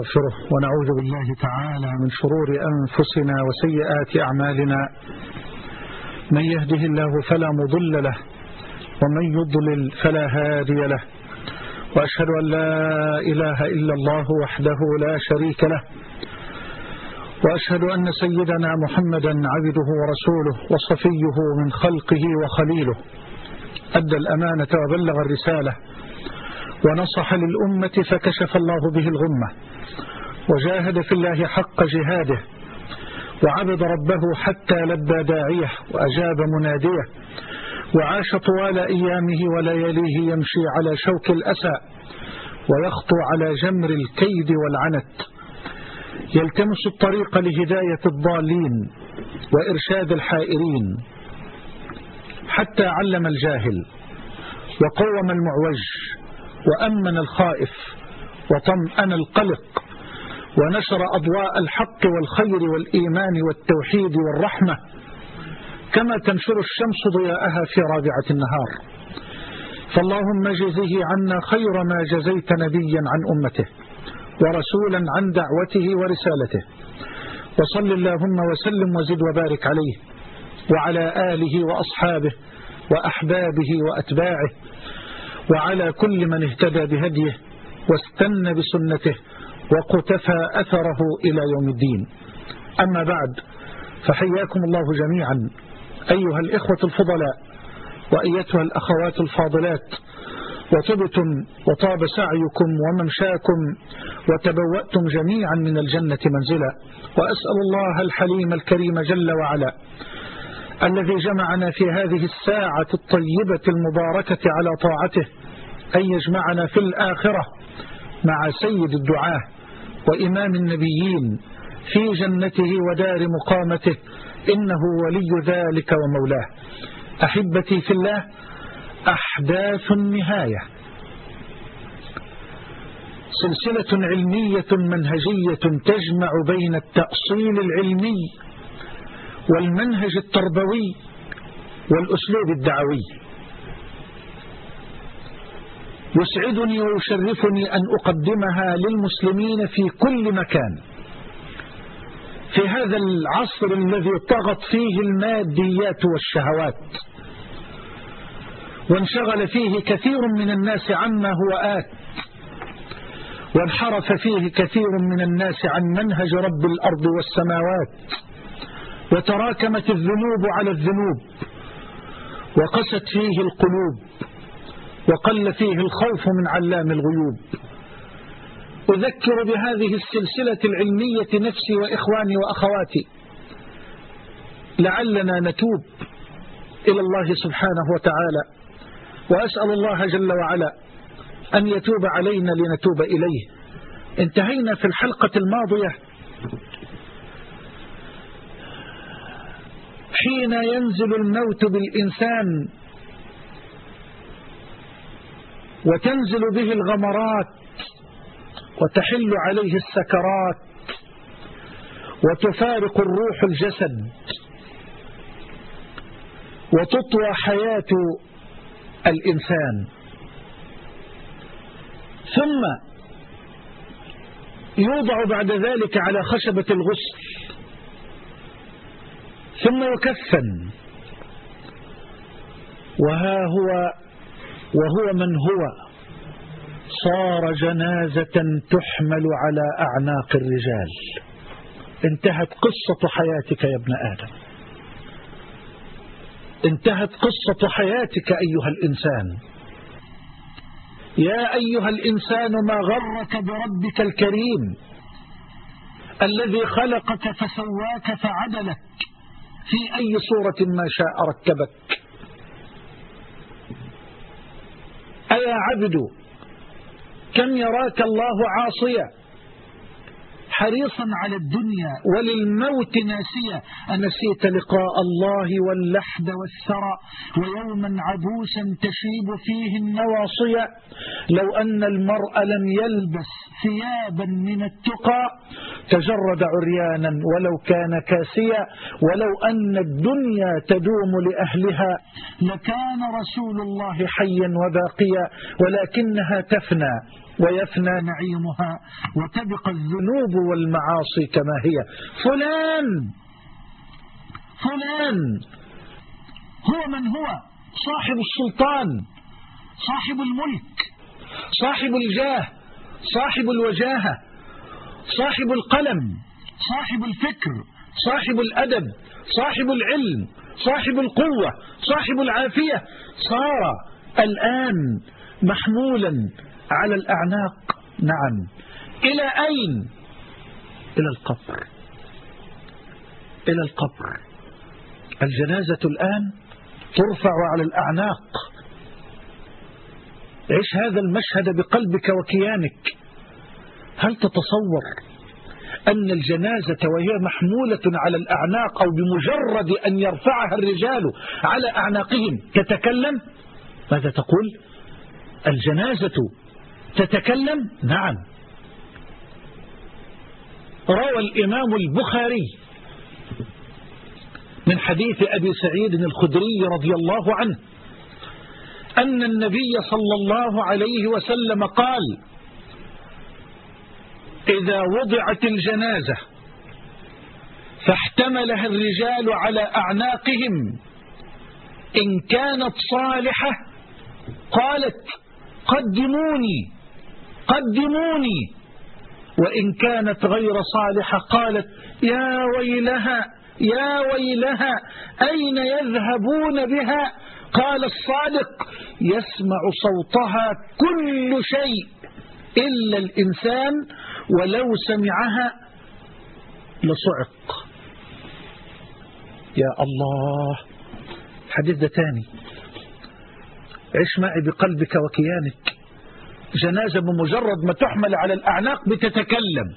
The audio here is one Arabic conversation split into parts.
نستغفره ونعوذ بالله تعالى من شرور أنفسنا وسيئات أعمالنا. من يهده الله فلا مضل له ومن يضلل فلا هادي له، وأشهد أن لا إله إلا الله وحده لا شريك له، وأشهد أن سيدنا محمدا عبده ورسوله وصفيه من خلقه وخليله، أدى الأمانة وبلغ الرسالة ونصح للأمة فكشف الله به الغمة، وجاهد في الله حق جهاده، وعبد ربه حتى لبى داعيه وأجاب مناديه، وعاش طوال أيامه ولياليه يمشي على شوك الأسى ويخطو على جمر الكيد والعنت، يلتمس الطريق لهداية الضالين وإرشاد الحائرين، حتى علم الجاهل وقوم المعوج وأمن الخائف وطمأن القلق، ونشر أضواء الحق والخير والإيمان والتوحيد والرحمة، كما تنشر الشمس ضياءها في رابعة النهار. فاللهم جزه عنا خير ما جزيت نبيا عن أمته ورسولا عن دعوته ورسالته، وصل اللهم وسلم وزد وبارك عليه وعلى آله وأصحابه وأحبابه وأتباعه، وعلى كل من اهتدى بهديه واستنى بسنته وقتفى أثره إلى يوم الدين. أما بعد، فحياكم الله جميعا أيها الإخوة الفضلاء وأيتها الأخوات الفاضلات، وطبتم وطاب سعيكم وممشاكم وتبوأتم جميعا من الجنة منزلا، وأسأل الله الحليم الكريم جل وعلا الذي جمعنا في هذه الساعة الطيبة المباركة على طاعته أن يجمعنا في الآخرة مع سيد الدعاة وإمام النبيين في جنته ودار مقامته، إنه ولي ذلك ومولاه. أحبتي في الله، أحداث النهاية سلسلة علمية منهجية تجمع بين التأصيل العلمي والمنهج التربوي والأسلوب الدعوي. يسعدني ويشرفني أن أقدمها للمسلمين في كل مكان في هذا العصر الذي طغت فيه الماديات والشهوات، وانشغل فيه كثير من الناس عما هو آت، وانحرف فيه كثير من الناس عن منهج رب الأرض والسماوات، وتراكمت الذنوب على الذنوب، وقست فيه القلوب، وقل فيه الخوف من علام الغيوب. أذكر بهذه السلسلة العلمية نفسي وإخواني وأخواتي، لعلنا نتوب إلى الله سبحانه وتعالى، وأسأل الله جل وعلا أن يتوب علينا لنتوب إليه. انتهينا في الحلقة الماضية حين ينزل الموت بالإنسان وتنزل به الغمرات وتحل عليه السكرات وتفارق الروح الجسد وتطوى حياة الإنسان، ثم يوضع بعد ذلك على خشبة الغسل، ثم يكفن، وهو من هو صار جنازة تحمل على أعناق الرجال. انتهت قصة حياتك يا ابن آدم، انتهت قصة حياتك أيها الإنسان. يا أيها الإنسان، ما غرك بربك الكريم الذي خلقك فسواك فعدلك في أي صورة ما شاء ركبك. أيا عبد، كم يراك الله عاصيا حريصا على الدنيا وللموت ناسيا، أنسيت لقاء الله واللحد والثرى ويوما عبوسا تشيب فيه النواصيا. لو أن المرء لم يلبس ثيابا من التقى تجرد عريانا ولو كان كاسيا، ولو أن الدنيا تدوم لأهلها لكان رسول الله حيا وباقيا، ولكنها تفنى ويفنى نعيمها وتبقى الذنوب والمعاصي كما هي. فلان هو من هو؟ صاحب السلطان، صاحب الملك، صاحب الجاه، صاحب الوجاهة، صاحب القلم، صاحب الفكر، صاحب الأدب، صاحب العلم، صاحب القوة، صاحب العافية، صار الآن محمولا على الأعناق. نعم. إلى أين؟ إلى القبر. إلى القبر. الجنازة الآن ترفع على الأعناق. عيش هذا المشهد بقلبك وكيانك. هل تتصور أن الجنازة وهي محمولة على الأعناق أو بمجرد أن يرفعها الرجال على أعناقهم تتكلم؟ ماذا تقول؟ الجنازة تتكلم؟ نعم. روى الإمام البخاري من حديث أبي سعيد الخدري رضي الله عنه أن النبي صلى الله عليه وسلم قال: إذا وضعت الجنازة فاحتملها الرجال على أعناقهم إن كانت صالحة قالت: قدموني قدموني، وإن كانت غير صالحة قالت: يا ويلها يا ويلها أين يذهبون بها؟ قال الصادق: يسمع صوتها كل شيء إلا الإنسان ولو سمعها لصعق. يا الله، حديث ده تاني. عيش معي بقلبك وكيانك. جنازة بمجرد ما تحمل على الأعناق بتتكلم،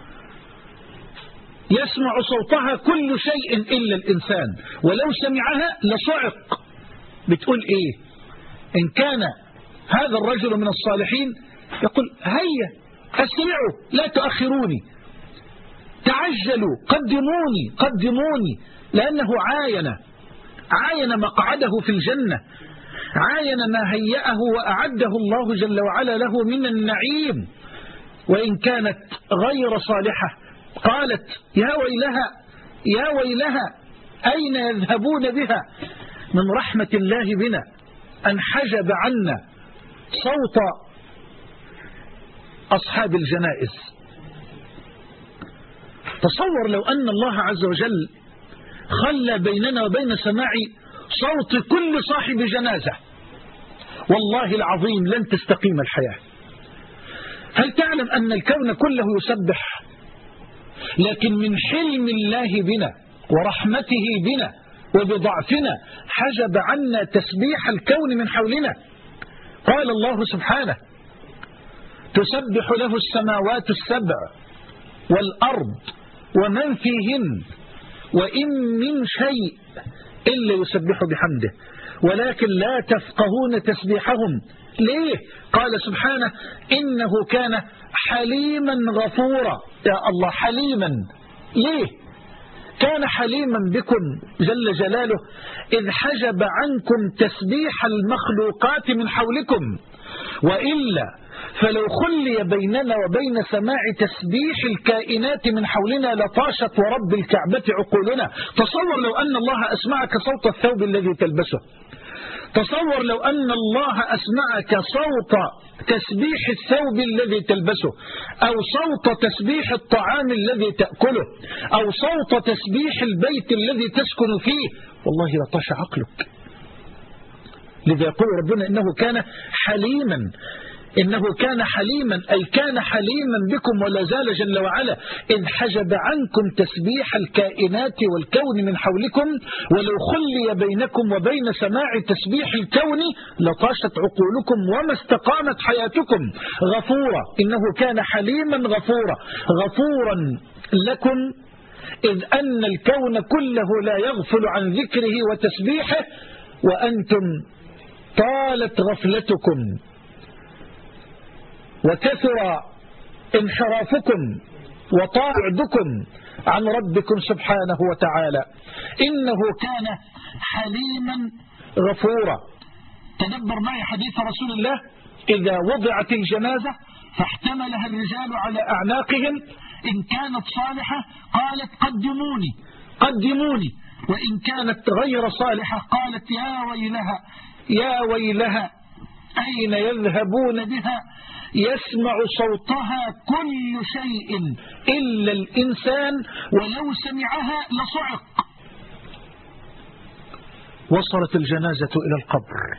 يسمع صوتها كل شيء إلا الإنسان ولو سمعها لصعق. بتقول إيه؟ إن كان هذا الرجل من الصالحين يقول: هيا أسرعوا لا تؤخروني، تعجلوا، قدموني قدموني، لأنه عاين مقعده في الجنة، عاين ما هيأه وأعده الله جل وعلا له من النعيم. وإن كانت غير صالحة قالت: يا ويلها يا ويلها أين يذهبون بها؟ من رحمة الله بنا أن حجب عنا صوت أصحاب الجنائز. تصور لو أن الله عز وجل خلى بيننا وبين سماع صوت كل صاحب جنازة، والله العظيم لن تستقيم الحياة. هل تعلم أن الكون كله يسبح، لكن من حلم الله بنا ورحمته بنا وبضعفنا حجب عنا تسبيح الكون من حولنا. قال الله سبحانه: تسبح له السماوات السبع والأرض ومن فيهن وإن من شيء إلا يسبح بحمده ولكن لا تفقهون تسبيحهم. ليه؟ قال سبحانه: إنه كان حليما غفورا. يا الله، حليما. ليه؟ كان حليما بكم جل جلاله إذ حجب عنكم تسبيح المخلوقات من حولكم، وإلا فلو خلي بيننا وبين سماع تسبيح الكائنات من حولنا لطاشت ورب الكعبة عقولنا. تصور لو أن الله أسمعك صوت الثوب الذي تلبسه، تصور لو أن الله أسمعك صوت تسبيح الثوب الذي تلبسه، أو صوت تسبيح الطعام الذي تأكله، أو صوت تسبيح البيت الذي تسكن فيه، والله لطاش عقلك. لذا يقول ربنا: إنه كان حليما. إنه كان حليما أي كان حليما بكم ولا زال جل وعلا إذ حجب عنكم تسبيح الكائنات والكون من حولكم، ولو خلي بينكم وبين سماع تسبيح الكون لطاشت عقولكم وما استقامت حياتكم. غفورا، إنه كان حليما غفورا، غفورا لكم إذ أن الكون كله لا يغفل عن ذكره وتسبيحه وأنتم طالت غفلتكم وكثر انحرافكم وطاعدكم عن ربكم سبحانه وتعالى. إنه كان حليما غفورا. تدبر معي حديث رسول الله: إذا وضعت الجنازة فاحتملها الرجال على أعناقهم، إن كانت صالحة قالت قدموني قدموني، وإن كانت غير صالحة قالت يا ويلها يا ويلها أين يذهبون بها، يسمع صوتها كل شيء إلا الإنسان ولو سمعها لصعق. وصلت الجنازة إلى القبر،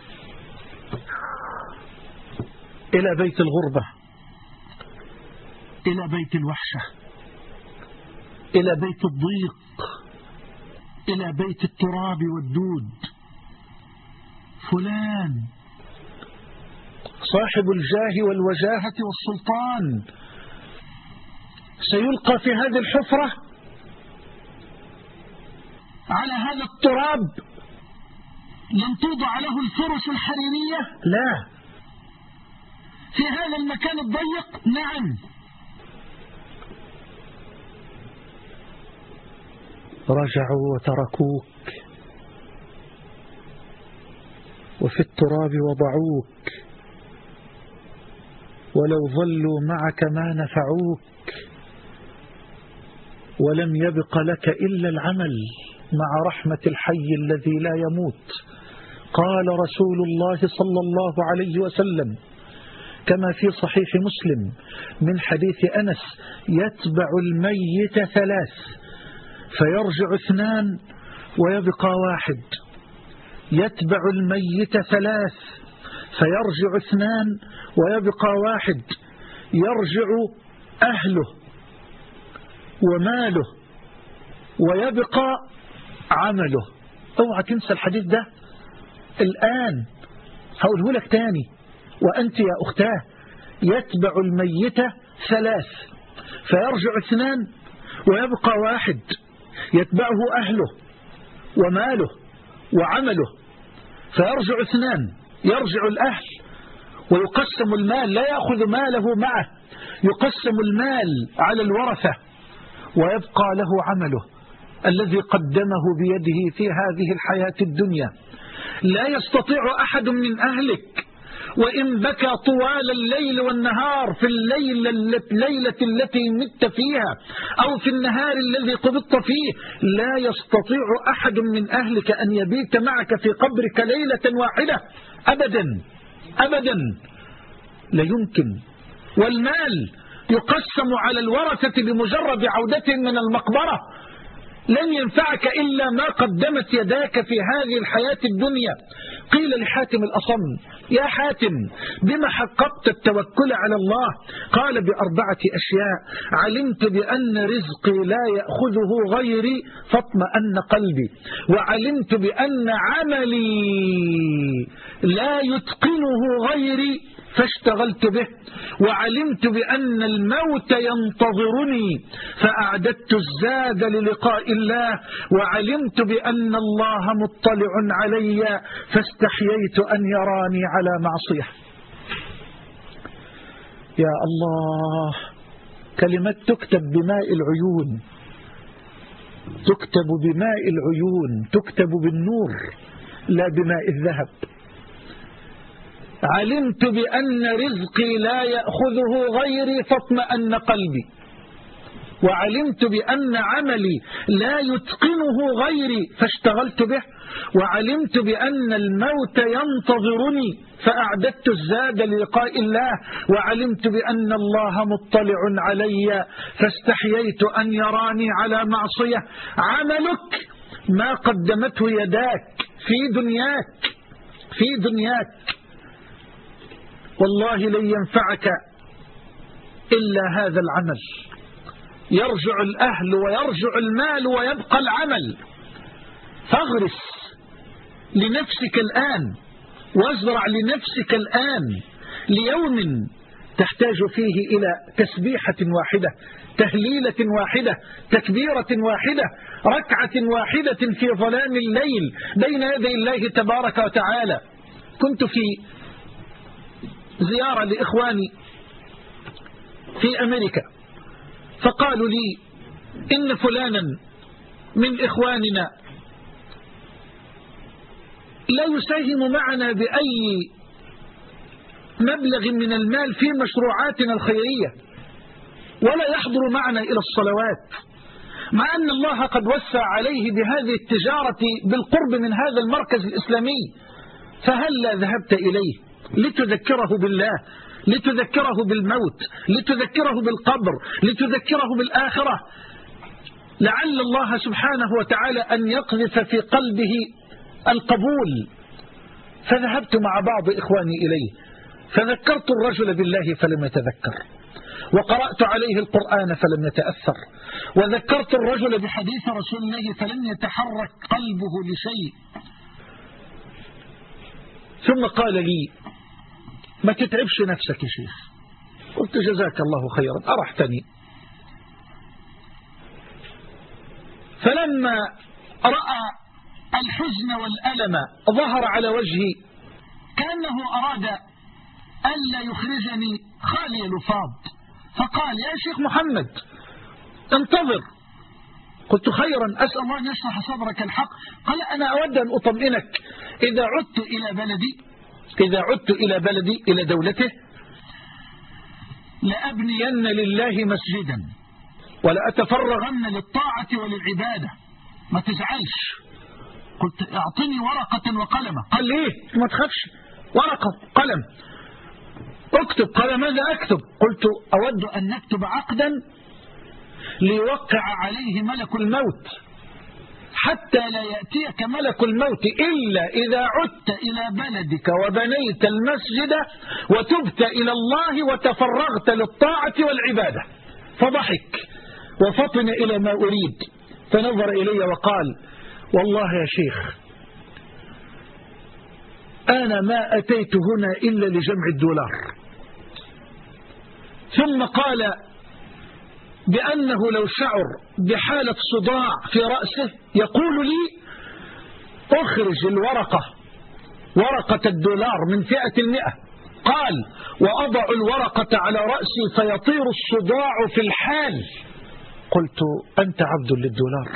إلى بيت الغربة، إلى بيت الوحشة، إلى بيت الضيق، إلى بيت التراب والدود. فلان صاحب الجاه والوجاهة والسلطان سيلقى في هذه الحفرة على هذا التراب، لن توضع له الفرش الحريرية، لا، في هذا المكان الضيق، نعم. رجعوا وتركوك، وفي التراب وضعوك، ولو ظلوا معك ما نفعوك، ولم يبق لك إلا العمل مع رحمة الحي الذي لا يموت. قال رسول الله صلى الله عليه وسلم كما في صحيح مسلم من حديث أنس: يتبع الميت 3 فيرجع 2 ويبقى 1. يتبع الميت 3 فيرجع 2 ويبقى 1. يرجع أهله وماله ويبقى عمله. اوعى تنسى الحديث ده الآن، هقوله لك تاني وأنت يا أختاه: يتبع الميت 3 فيرجع 2 ويبقى 1. يتبعه أهله وماله وعمله، فيرجع 2، يرجع الأهل ويقسم المال، لا يأخذ ماله معه، يقسم المال على الورثة، ويبقى له عمله الذي قدمه بيده في هذه الحياة الدنيا. لا يستطيع أحد من أهلك وإن بكى طوال الليل والنهار في الليلة التي مت فيها أو في النهار الذي قبضت فيه، لا يستطيع أحد من أهلك أن يبيت معك في قبرك ليلة واحدة أبدا أبدا، لا يمكن. والمال يقسم على الورثة بمجرد عودتهم من المقبرة. لن ينفعك إلا ما قدمت يداك في هذه الحياة الدنيا. قيل لحاتم الأصم: يا حاتم بما حققت التوكل على الله؟ قال: ب4 أشياء: علمت بأن رزقي لا يأخذه غيري فاطمأن قلبي، وعلمت بأن عملي لا يتقنه غيري فاشتغلت به، وعلمت بأن الموت ينتظرني فأعددت الزاد للقاء الله، وعلمت بأن الله مطلع علي فاستحييت أن يراني على معصية. يا الله، كلمة تكتب بماء العيون، تكتب بماء العيون، تكتب بالنور لا بماء الذهب. علمت بأن رزقي لا يأخذه غيري فاطمأن قلبي، وعلمت بأن عملي لا يتقنه غيري فاشتغلت به، وعلمت بأن الموت ينتظرني فأعددت الزاد للقاء الله، وعلمت بأن الله مطلع علي فاستحييت أن يراني على معصية. عملك ما قدمته يداك في دنياك والله لن ينفعك إلا هذا العمل. يرجع الأهل ويرجع المال ويبقى العمل. فاغرس لنفسك الآن، وازرع لنفسك الآن ليوم تحتاج فيه إلى تسبيحة واحدة، تهليلة واحدة، تكبيرة واحدة، ركعة واحدة في ظلام الليل بين يدي الله تبارك وتعالى. كنت في زيارة لإخواني في أمريكا، فقالوا لي إن فلانا من إخواننا لا يساهم معنا بأي مبلغ من المال في مشروعاتنا الخيرية ولا يحضر معنا إلى الصلوات، مع أن الله قد وسع عليه بهذه التجارة بالقرب من هذا المركز الإسلامي، فهلا ذهبت إليه لتذكره بالله، لتذكره بالموت، لتذكره بالقبر، لتذكره بالآخرة، لعل الله سبحانه وتعالى أن يقذف في قلبه القبول. فذهبت مع بعض إخواني إليه فذكرت الرجل بالله فلم يتذكر، وقرأت عليه القرآن فلم يتأثر، وذكرت الرجل بحديث رسول الله فلم يتحرك قلبه لشيء. ثم قال لي: ما تتعبش نفسك يا شيخ. قلت: جزاك الله خيرا، أرحتني. فلما رأى الحزن والألم ظهر على وجهي كأنه أراد ألا يخرجني خالي الفاض، فقال: يا شيخ محمد انتظر. قلت: خيرا، أسأل الله أن يشرح صدرك الحق. قال: أنا أود أن أطمئنك، إذا عدت إلى بلدي إلى دولته لأبنين لله مسجدا ولأتفرغن للطاعة وللعبادة، ما تزعلش. قلت: اعطني ورقة وقلم. قال: ليه؟ ما تخافش، ورقة قلم اكتب. قال: ماذا أكتب؟ قلت: أود أن نكتب عقدا ليوقع عليه ملك الموت، حتى لا يأتيك ملك الموت إلا إذا عدت إلى بلدك وبنيت المسجد وتبت إلى الله وتفرغت للطاعة والعبادة. فضحك وفطن إلى ما أريد، فنظر إلي وقال: والله يا شيخ أنا ما أتيت هنا إلا لجمع الدولار. ثم قال بأنه لو شعر بحالة صداع في رأسه يقول لي: أخرج ورقة الدولار من فئة 100. قال: وأضع الورقة على رأسي فيطير الصداع في الحال. قلت: أنت عبد للدولار،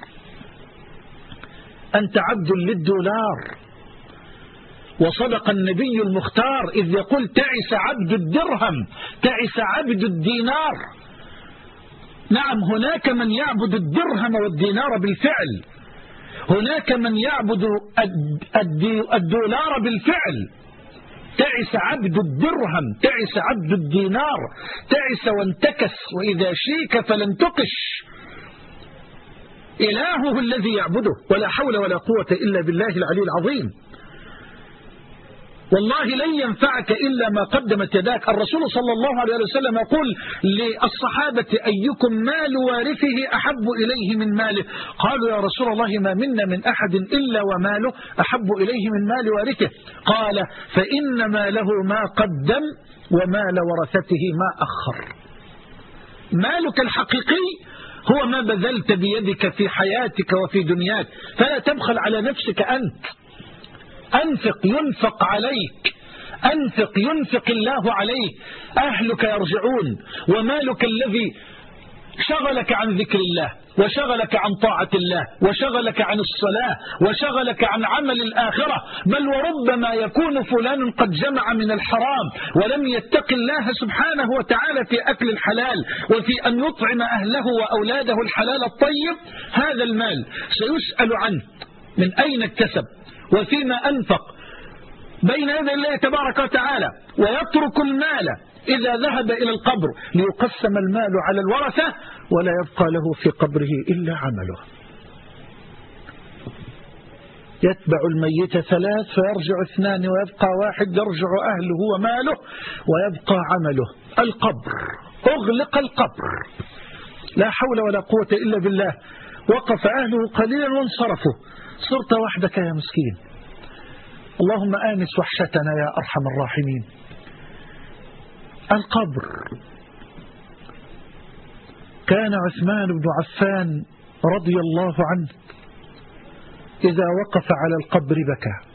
أنت عبد للدولار. وصدق النبي المختار إذ يقول: تعس عبد الدرهم، تعس عبد الدينار. نعم، هناك من يعبد الدرهم والدينار بالفعل، هناك من يعبد الدولار بالفعل. تعس عبد الدرهم، تعس عبد الدينار، تعس وانتكس، وإذا شيك فلم تقش. إلهه الذي يعبده، ولا حول ولا قوة إلا بالله العلي العظيم. والله لن ينفعك إلا ما قدمت يداك. الرسول صلى الله عليه وسلم يقول للصحابة: أيكم مال وارثه أحب إليه من ماله؟ قالوا: يا رسول الله ما منا من أحد إلا وماله أحب إليه من مال وارثه. قال: فإن ماله ما قدم ومال ورثته ما أخر. مالك الحقيقي هو ما بذلت بيدك في حياتك وفي دنياك، فلا تبخل على نفسك. أنفق ينفق عليك، أنفق ينفق الله عليك. أهلك يرجعون، ومالك الذي شغلك عن ذكر الله وشغلك عن طاعة الله وشغلك عن الصلاة وشغلك عن عمل الآخرة، بل وربما يكون فلان قد جمع من الحرام ولم يتق الله سبحانه وتعالى في أكل الحلال وفي أن يطعم أهله وأولاده الحلال الطيب. هذا المال سيسأل عنه، من أين اكتسب وفيما أنفق بين يدي الله تبارك وتعالى، ويترك المال إذا ذهب إلى القبر ليقسم المال على الورثة ولا يبقى له في قبره إلا عمله. يتبع الميت 3 فيرجع 2 ويبقى 1، يرجع أهله وماله ويبقى عمله. القبر، أغلق القبر، لا حول ولا قوة إلا بالله. وقف أهله قليلا وانصرفوا، صرت وحدك يا مسكين. اللهم آنس وحشتنا يا أرحم الراحمين. القبر. كان عثمان بن عفان رضي الله عنه إذا وقف على القبر بكى،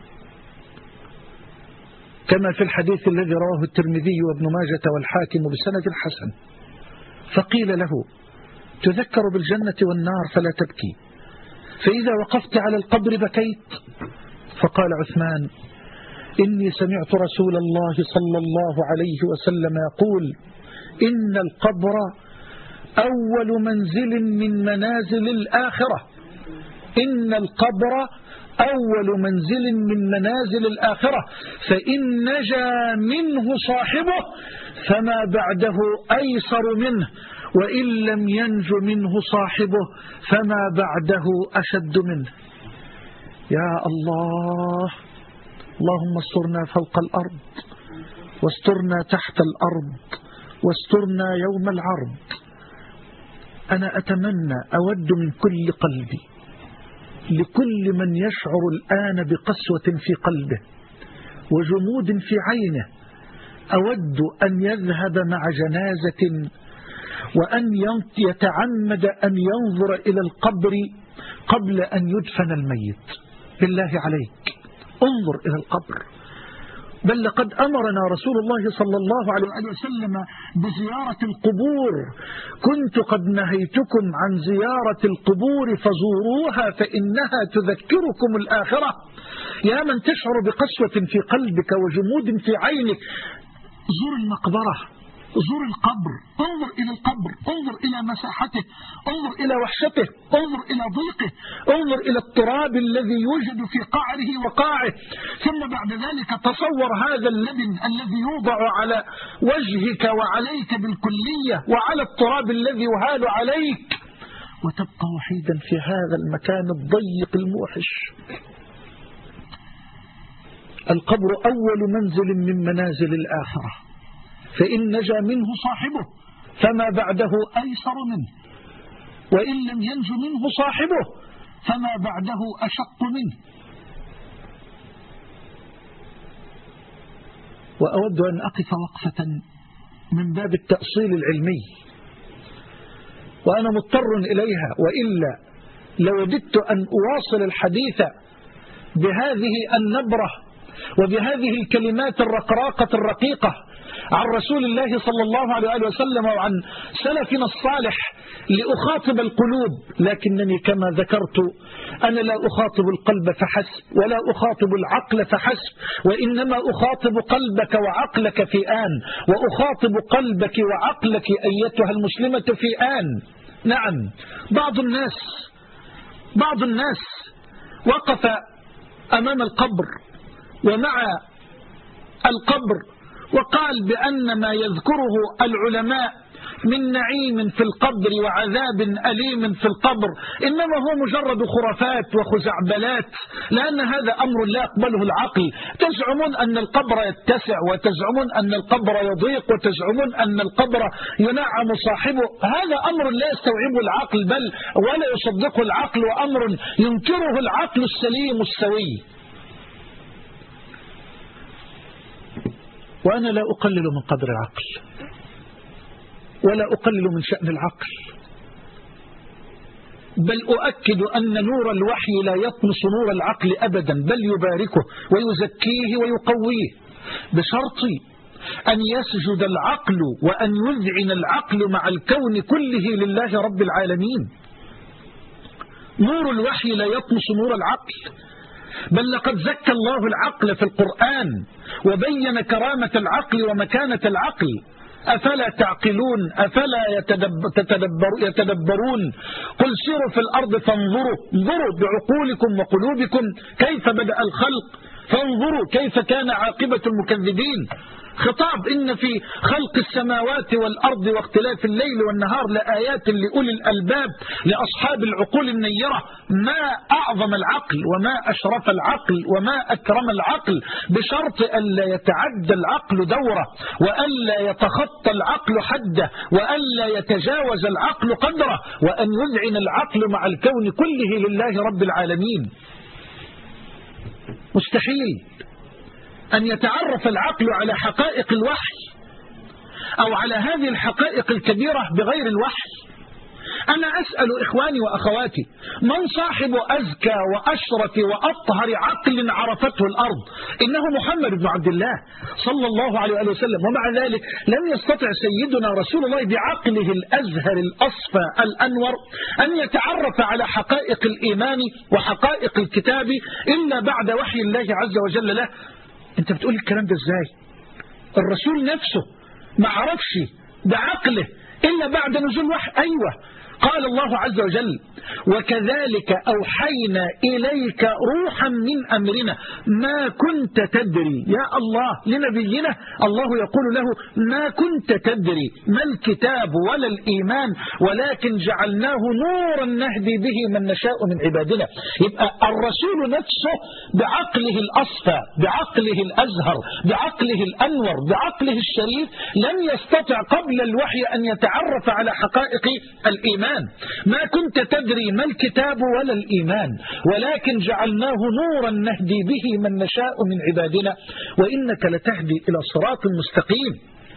كما في الحديث الذي رواه الترمذي وابن ماجة والحاكم بسند حسن. فقيل له: تذكر بالجنة والنار فلا تبكي، فإذا وقفت على القبر بكيت؟ فقال عثمان: إني سمعت رسول الله صلى الله عليه وسلم يقول إن القبر أول منزل من منازل الآخرة. إن القبر أول منزل من منازل الآخرة، فإن نجا منه صاحبه فما بعده أيسر منه، وإن لم ينج منه صاحبه فما بعده أشد منه. يا الله، اللهم استرنا فوق الأرض، واسترنا تحت الأرض، واسترنا يوم العرض. أنا أتمنى، أود من كل قلبي لكل من يشعر الآن بقسوة في قلبه وجمود في عينه، أود أن يذهب مع جنازة وأن يتعمد أن ينظر إلى القبر قبل أن يدفن الميت. بالله عليك انظر إلى القبر. بل لقد أمرنا رسول الله صلى الله عليه وسلم بزيارة القبور. كنت قد نهيتكم عن زيارة القبور فزوروها فإنها تذكركم الآخرة. يا من تشعر بقسوة في قلبك وجمود في عينك، زور المقبرة، زور القبر، انظر إلى القبر، انظر إلى مساحته، انظر إلى وحشته، انظر إلى ضيقه، انظر إلى التراب الذي يوجد في قعره وقاعه. ثم بعد ذلك تصور هذا اللبن الذي يوضع على وجهك وعليك بالكلية وعلى التراب الذي يهال عليك، وتبقى وحيدا في هذا المكان الضيق الموحش. القبر أول منزل من منازل الآخرة، فإن نجا منه صاحبه فما بعده أيسر منه، وإن لم ينج منه صاحبه فما بعده أشق منه. وأود أن أقف وقفة من باب التأصيل العلمي، وأنا مضطر إليها، وإلا لوددت أن أواصل الحديث بهذه النبرة وبهذه الكلمات الرقراقة الرقيقة عن رسول الله صلى الله عليه وسلم وعن سلفنا الصالح لأخاطب القلوب، لكنني كما ذكرت أنا لا أخاطب القلب فحسب ولا أخاطب العقل فحسب، وإنما أخاطب قلبك وعقلك في آن، وأخاطب قلبك وعقلك أيتها المسلمة في آن. نعم، بعض الناس وقف أمام القبر ومع القبر وقال بأن ما يذكره العلماء من نعيم في القبر وعذاب أليم في القبر إنما هو مجرد خرافات وخزعبلات، لأن هذا أمر لا يقبله العقل. تزعمون أن القبر يتسع، وتزعمون أن القبر يضيق، وتزعمون أن القبر ينعم صاحبه. هذا أمر لا يستوعبه العقل بل ولا يصدقه العقل، وأمر ينكره العقل السليم السوي. وأنا لا أقلل من قدر العقل ولا أقلل من شأن العقل، بل أؤكد أن نور الوحي لا يطمس نور العقل أبدا، بل يباركه ويزكيه ويقويه، بشرط أن يسجد العقل وأن يذعن العقل مع الكون كله لله رب العالمين. نور الوحي لا يطمس نور العقل، بل لقد زكى الله العقل في القرآن وبين كرامة العقل ومكانة العقل. أفلا تعقلون؟ أفلا يتدبرون؟ قل سيروا في الأرض فانظروا، انظروا بعقولكم وقلوبكم كيف بدأ الخلق، فانظروا كيف كان عاقبة المكذبين. خطاب إن في خلق السماوات والأرض واختلاف الليل والنهار لآيات لأولي الألباب لأصحاب العقول النيرة. ما أعظم العقل وما أشرف العقل وما أكرم العقل، بشرط ألا يتعدى العقل دوره، وألا يتخطى العقل حده، وألا يتجاوز العقل قدره، وأن يذعن العقل مع الكون كله لله رب العالمين. مستحيل أن يتعرف العقل على حقائق الوحي أو على هذه الحقائق الكبيرة بغير الوحي. أنا أسأل إخواني وأخواتي، من صاحب أزكى وأشرف وأطهر عقل عرفته الأرض؟ إنه محمد بن عبد الله صلى الله عليه وسلم. ومع ذلك لم يستطع سيدنا رسول الله بعقله الأزهر الأصفى الأنور أن يتعرف على حقائق الإيمان وحقائق الكتاب إلا بعد وحي الله عز وجل له. أنت بتقول الكلام ده إزاي؟ الرسول نفسه ما عرفش بعقله إلا بعد نزول وحي. أيوة، قال الله عز وجل: وكذلك أوحينا إليك روحا من أمرنا ما كنت تدري. يا الله، لنبينا الله يقول له: ما كنت تدري ما الكتاب ولا الإيمان ولكن جعلناه نورا نهدي به من نشاء من عبادنا. يبقى الرسول نفسه بعقله الأصفى، بعقله الأزهر، بعقله الأنور، بعقله الشريف لم يستطع قبل الوحي أن يتعرف على حقائق الإيمان. ما كنت تدري ما الكتاب ولا الإيمان ولكن جعلناه نورا نهدي به من نشاء من عبادنا وإنك لتهدي إلى صراط مستقيم.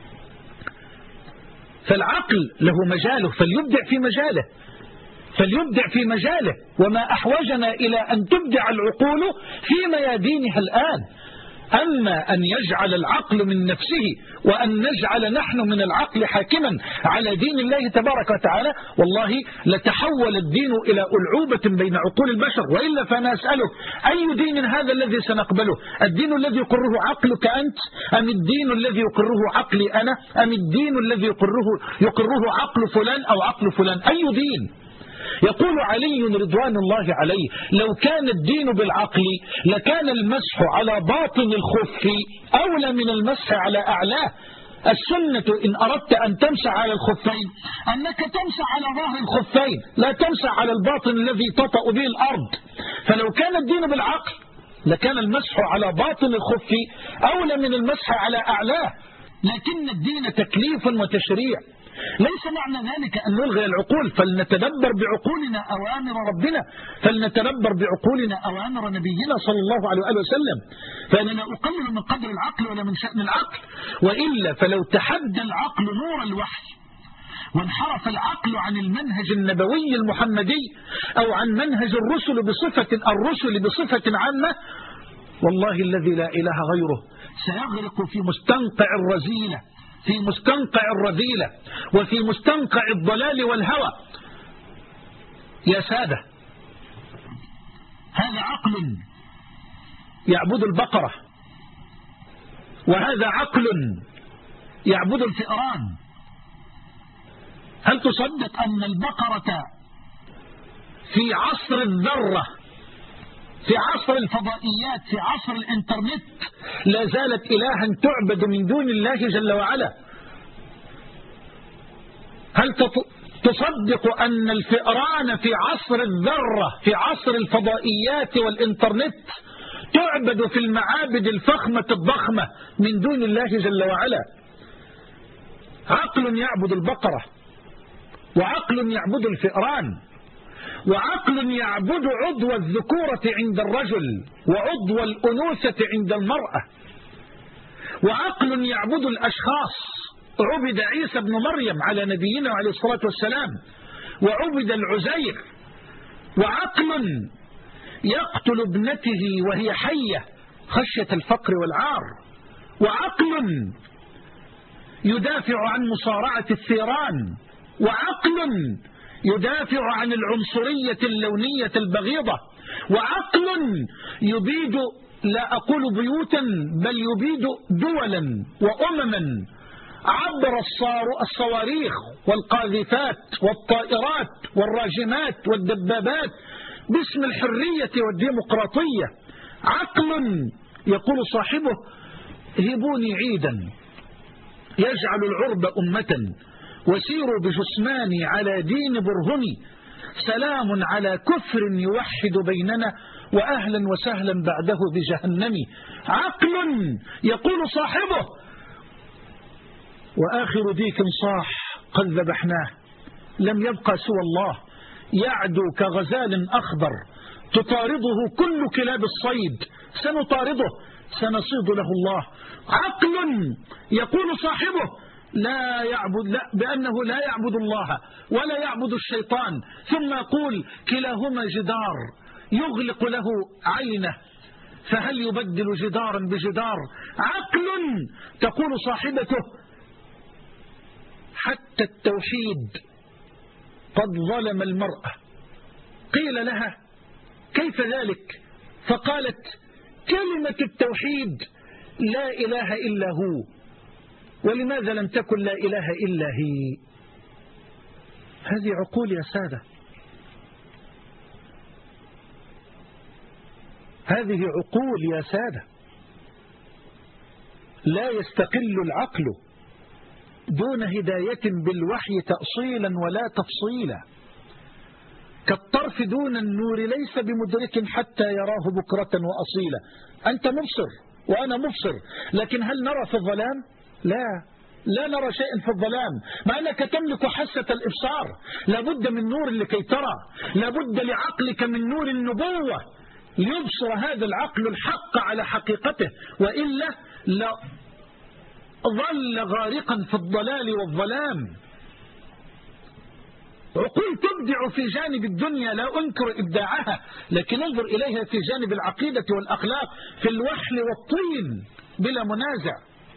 فالعقل له مجاله، فليبدع في مجاله، فليبدع في مجاله. وما أحوجنا إلى أن تبدع العقول في ميادينها الآن. أما أن يجعل العقل من نفسه وأن نجعل نحن من العقل حاكما على دين الله تبارك وتعالى، والله لتحول الدين إلى ألعوبة بين عقول البشر. وإلا فأنا أسألك: أي دين هذا الذي سنقبله؟ الدين الذي يقره عقلك أنت، أم الدين الذي يقره عقلي أنا، أم الدين الذي يقره عقل فلان أو عقل فلان؟ أي دين؟ يقول علي رضوان الله عليه: لو كان الدين بالعقل لكان المسح على باطن الخف أولى من المسح على أعلاه. السنة إن أردت أن تمسح على الخفين أنك تمسح على ظهر الخفين، لا تمسح على الباطن الذي تطأ به الأرض. فلو كان الدين بالعقل لكان المسح على باطن الخف أولى من المسح على أعلاه. لكن الدين تكليف وتشريع، ليس معنى ذلك أن نلغي العقول. فلنتدبر بعقولنا أوامر ربنا، فلنتدبر بعقولنا أوامر نبينا صلى الله عليه وآله وسلم. فأنا لا أقلل من قدر العقل ولا من شأن العقل، وإلا فلو تحدى العقل نور الوحي وانحرف العقل عن المنهج النبوي المحمدي أو عن منهج الرسل بصفة عامة، والله الذي لا إله غيره سيغرق في مستنقع الرذيلة، في مستنقع الرذيلة وفي مستنقع الضلال والهوى. يا سادة، هذا عقل يعبد البقرة، وهذا عقل يعبد الفئران. هل تصدق أن البقرة في عصر الذرة، في عصر الفضائيات، في عصر الانترنت، لا زالت إلها تعبد من دون الله جل وعلا؟ هل تصدق أن الفئران في عصر الذرة، في عصر الفضائيات والانترنت، تعبد في المعابد الفخمة الضخمة من دون الله جل وعلا؟ عقل يعبد البقرة، وعقل يعبد الفئران، وعقل يعبد عضو الذكورة عند الرجل وعضو الأنوثة عند المرأة، وعقل يعبد الأشخاص. عبد عيسى بن مريم على نبينا عليه الصلاة والسلام، وعبد العزير. وعقل يقتل ابنته وهي حية خشية الفقر والعار، وعقل يدافع عن مصارعة الثيران، وعقل يدافع عن العنصرية اللونية البغيضة، وعقل يبيد، لا أقول بيوتا، بل يبيد دولا وأمما عبر الصواريخ والقاذفات والطائرات والراجمات والدبابات باسم الحرية والديمقراطية. عقل يقول صاحبه: هبوني عيدا يجعل العرب أمة وسيروا بجثماني على دين برهني، سلام على كفر يوحد بيننا وأهلا وسهلا بعده بجهنم. عقل يقول صاحبه: وآخر ديك صاح قد ذبحناه، لم يبقى سوى الله يعدو كغزال أخضر تطارده كل كلاب الصيد، سنطارده سنصيد له الله. عقل يقول صاحبه بأنه لا يعبد الله ولا يعبد الشيطان، ثم يقول: كلاهما جدار يغلق له عينه، فهل يبدل جدارا بجدار؟ عقل تقول صاحبته: حتى التوحيد قد ظلم المرأة. قيل لها: كيف ذلك؟ فقالت: كلمة التوحيد لا إله إلا هو، ولماذا لم تكن لا إله إلا هي؟ هذه عقول يا سادة، هذه عقول يا سادة. لا يستقل العقل دون هداية بالوحي تأصيلا ولا تفصيلا. كالطرف دون النور ليس بمدرك حتى يراه بكرة وأصيلا. أنت مبصر وأنا مبصر، لكن هل نرى في الظلام؟ لا نرى شيئا في الظلام، مع أنك تملك حاسة الإبصار. لابد من نور لكي ترى، لابد لعقلك من نور النبوة ليبصر هذا العقل الحق على حقيقته، وإلا ظل غارقا في الضلال والظلام. عقول تبدع في جانب الدنيا، لا أنكر إبداعها، لكن انظر إليها في جانب العقيدة والأخلاق، في الوحل والطين بلا منازع.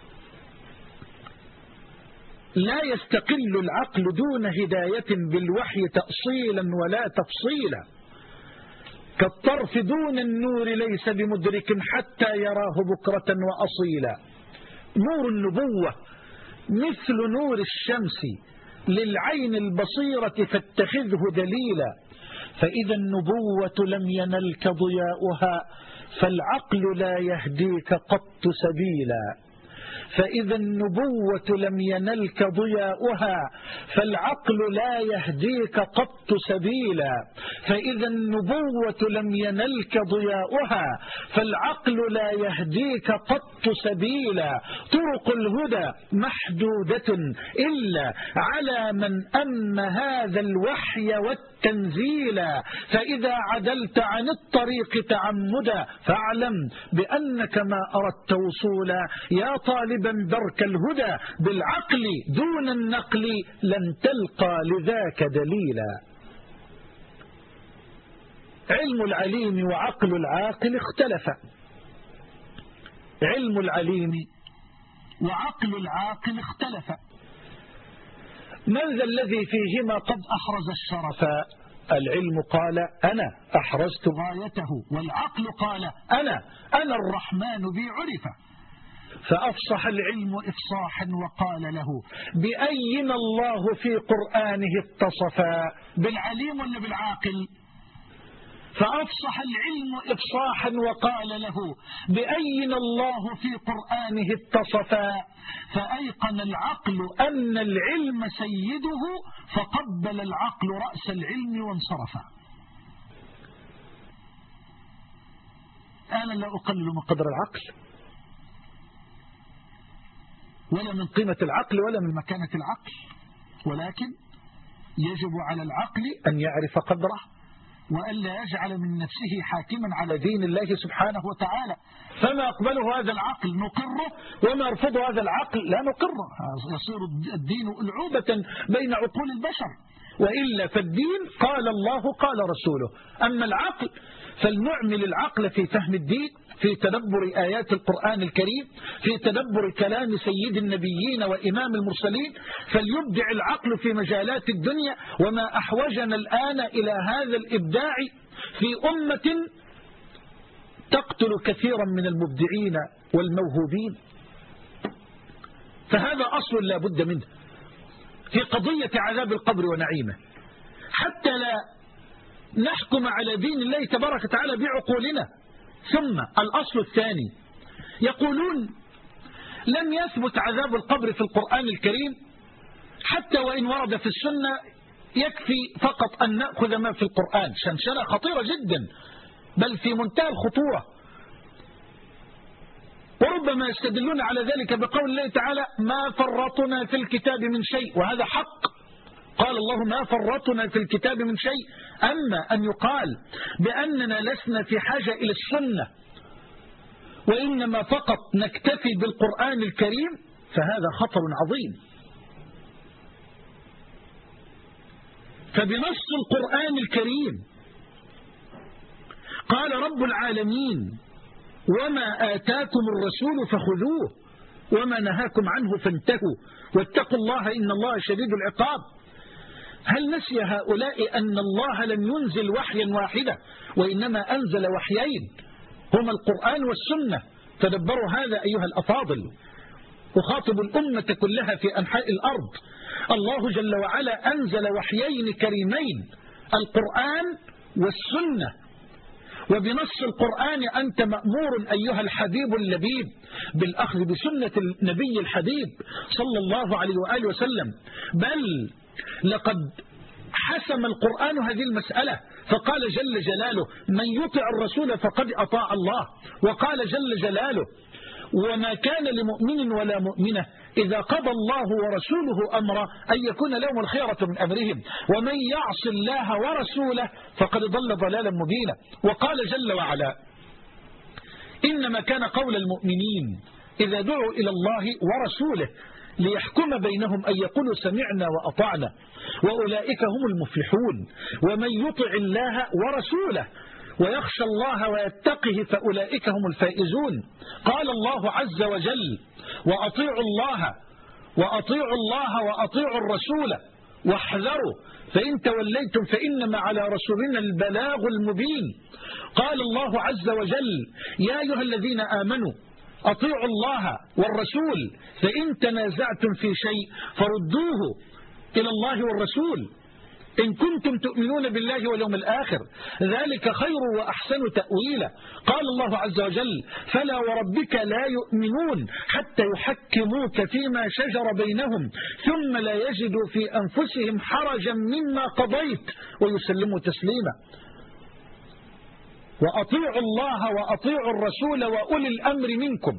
لا يستقل العقل دون هداية بالوحي تأصيلا ولا تفصيلا. كالطرف دون النور ليس بمدرك حتى يراه بكرة وأصيلا. نور النبوة مثل نور الشمس للعين البصيرة فاتخذه دليلا. فإذا النبوة لم ينلك ضياؤها فالعقل لا يهديك قط سبيلا. فإذا النبوة لم ينلك ضياؤها فالعقل لا يهديك قط سبيلا. فإذا النبوة لم ينلك ضياؤها فالعقل لا يهديك قط سبيلا. طرق الهدى محدودة إلا على من أم هذا الوحي والتنزيلا. فإذا عدلت عن الطريق تعمدا فاعلم بأنك ما أردت وصولا. يا طالبا درك الهدى بالعقل دون النقل لن تلقى لذاك دليلا. علم العليم وعقل العاقل اختلفا. علم العليم وعقل العاقل اختلفا. من ذا الذي فيهما قد أحرز الشرفا؟ العلم قال أنا أحرزت غايته، والعقل قال أنا الرحمن بي عرفه. فأفصح العلم إفصاحا وقال له بأينا الله في قرآنه اتصفا؟ بالعليم ولا بالعاقل؟ فأفصح العلم إفصاحا وقال له بأينا الله في قرآنه اتصفا. فأيقن العقل أن العلم سيده فقبل العقل رأس العلم وانصرفا. أنا لا أقلل من قدر العقل ولا من قيمة العقل ولا من مكانة العقل، ولكن يجب على العقل أن يعرف قدره وألا يجعل من نفسه حاكما على دين الله سبحانه وتعالى. فما أقبله هذا العقل نقره، وما يرفضه هذا العقل لا نقره. يصير الدين ألعوبة بين عقول البشر، وإلا فالدين قال الله قال رسوله. أما العقل فلنعمل العقل في فهم الدين، في تدبر آيات القرآن الكريم، في تدبر كلام سيد النبيين وإمام المرسلين. فليبدع العقل في مجالات الدنيا. وما أحوجنا الآن إلى هذا الإبداع في أمة تقتل كثيرا من المبدعين والموهوبين. فهذا أصل لا بد منه في قضية عذاب القبر ونعيمه، حتى لا نحكم على دين الله تبارك وتعالى بعقولنا. ثم الأصل الثاني، يقولون لم يثبت عذاب القبر في القرآن الكريم، حتى وإن ورد في السنة يكفي فقط أن نأخذ ما في القرآن. شنشنة خطيرة جدا، بل في منتهى الخطورة. وربما يستدلون على ذلك بقول الله تعالى ما فرطنا في الكتاب من شيء، وهذا حق. قال الله ما فرطنا في الكتاب من شيء. أما أن يقال بأننا لسنا في حاجة إلى السنة وإنما فقط نكتفي بالقرآن الكريم فهذا خطر عظيم. فبنص القرآن الكريم قال رب العالمين وما آتاكم الرسول فخذوه وما نهاكم عنه فانتهوا واتقوا الله إن الله شديد العقاب. هل نسي هؤلاء أن الله لم ينزل وحيا واحدا، وإنما أنزل وحيين هما القرآن والسنة، تدبروا هذا أيها الأفاضل. أخاطب الأمة كلها في أنحاء الأرض. الله جل وعلا أنزل وحيين كريمين، القرآن والسنة، وبنص القرآن أنت مأمور أيها الحبيب اللبيب بالأخذ بسنة النبي الحبيب صلى الله عليه وآله وسلم. بل لقد حسم القرآن هذه المسألة، فقال جل جلاله: من يطع الرسول فقد أطاع الله. وقال جل جلاله: وما كان لمؤمن ولا مؤمنة إذا قضى الله ورسوله أمرا أن يكون لهم الخيرة من أمرهم ومن يعص الله ورسوله فقد ضل ضلالا مبينا. وقال جل وعلا: إنما كان قول المؤمنين إذا دعوا إلى الله ورسوله ليحكم بينهم أن يقولوا سمعنا وأطعنا وأولئك هم المفلحون. ومن يطع الله ورسوله ويخشى الله ويتقه فأولئك هم الفائزون. قال الله عز وجل: وأطيعوا الله وأطيعوا الرسول واحذروا فإن توليتم فإنما على رسولنا البلاغ المبين. قال الله عز وجل: يا أيها الذين آمنوا أطيعوا الله والرسول فإن تنازعتم في شيء فردوه إلى الله والرسول إن كنتم تؤمنون بالله واليوم الآخر ذلك خير وأحسن تأويلا. قال الله عز وجل: فلا وربك لا يؤمنون حتى يحكموك فيما شجر بينهم ثم لا يجدوا في أنفسهم حرجا مما قضيت ويسلموا تسليما. وأطيعوا الله وأطيعوا الرسول وأولي الأمر منكم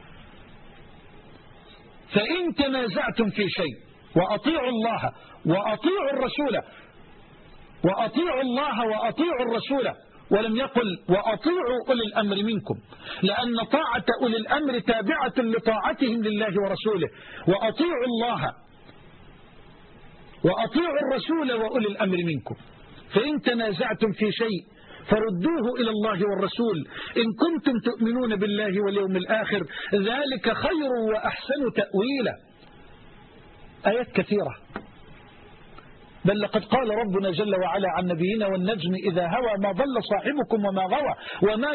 فإن تنازعتم في شيء. وأطيعوا الله وأطيعوا الرسول، وأطيعوا الله وأطيعوا الرسول، ولم يقل وأطيعوا أولي الأمر منكم، لأن طاعة أولي الأمر تابعة لطاعتهم لله ورسوله. وأطيعوا الله وأطيعوا الرسول وأولي الأمر منكم فإن تنازعتم في شيء فردوه إلى الله والرسول إن كنتم تؤمنون بالله واليوم الآخر ذلك خير وأحسن تأويلا. آيات كثيرة. بل لقد قال ربنا جل وعلا عن نبينا: والنجم إذا هوى ما ضل صاحبكم وما غوى وما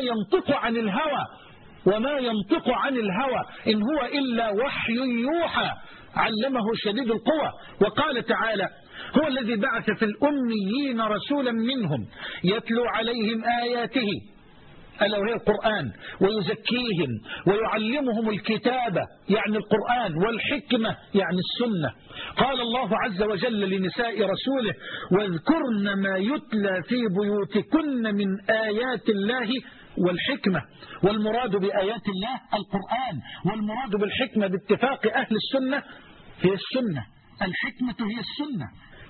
ينطق عن الهوى إن هو إلا وحي يوحى علمه شديد القوى. وقال تعالى: هو الذي بعث في الأميين رسولا منهم يتلو عليهم آياته ألا وهي القرآن ويزكيهم ويعلمهم الكتاب يعني القرآن والحكمة يعني السنة. قال الله عز وجل لنساء رسوله: واذكرن ما يتلى في بيوتكن من آيات الله والحكمة. والمراد بآيات الله القرآن، والمراد بالحكمة باتفاق أهل السنة هي السنة، الحكمة هي السنة.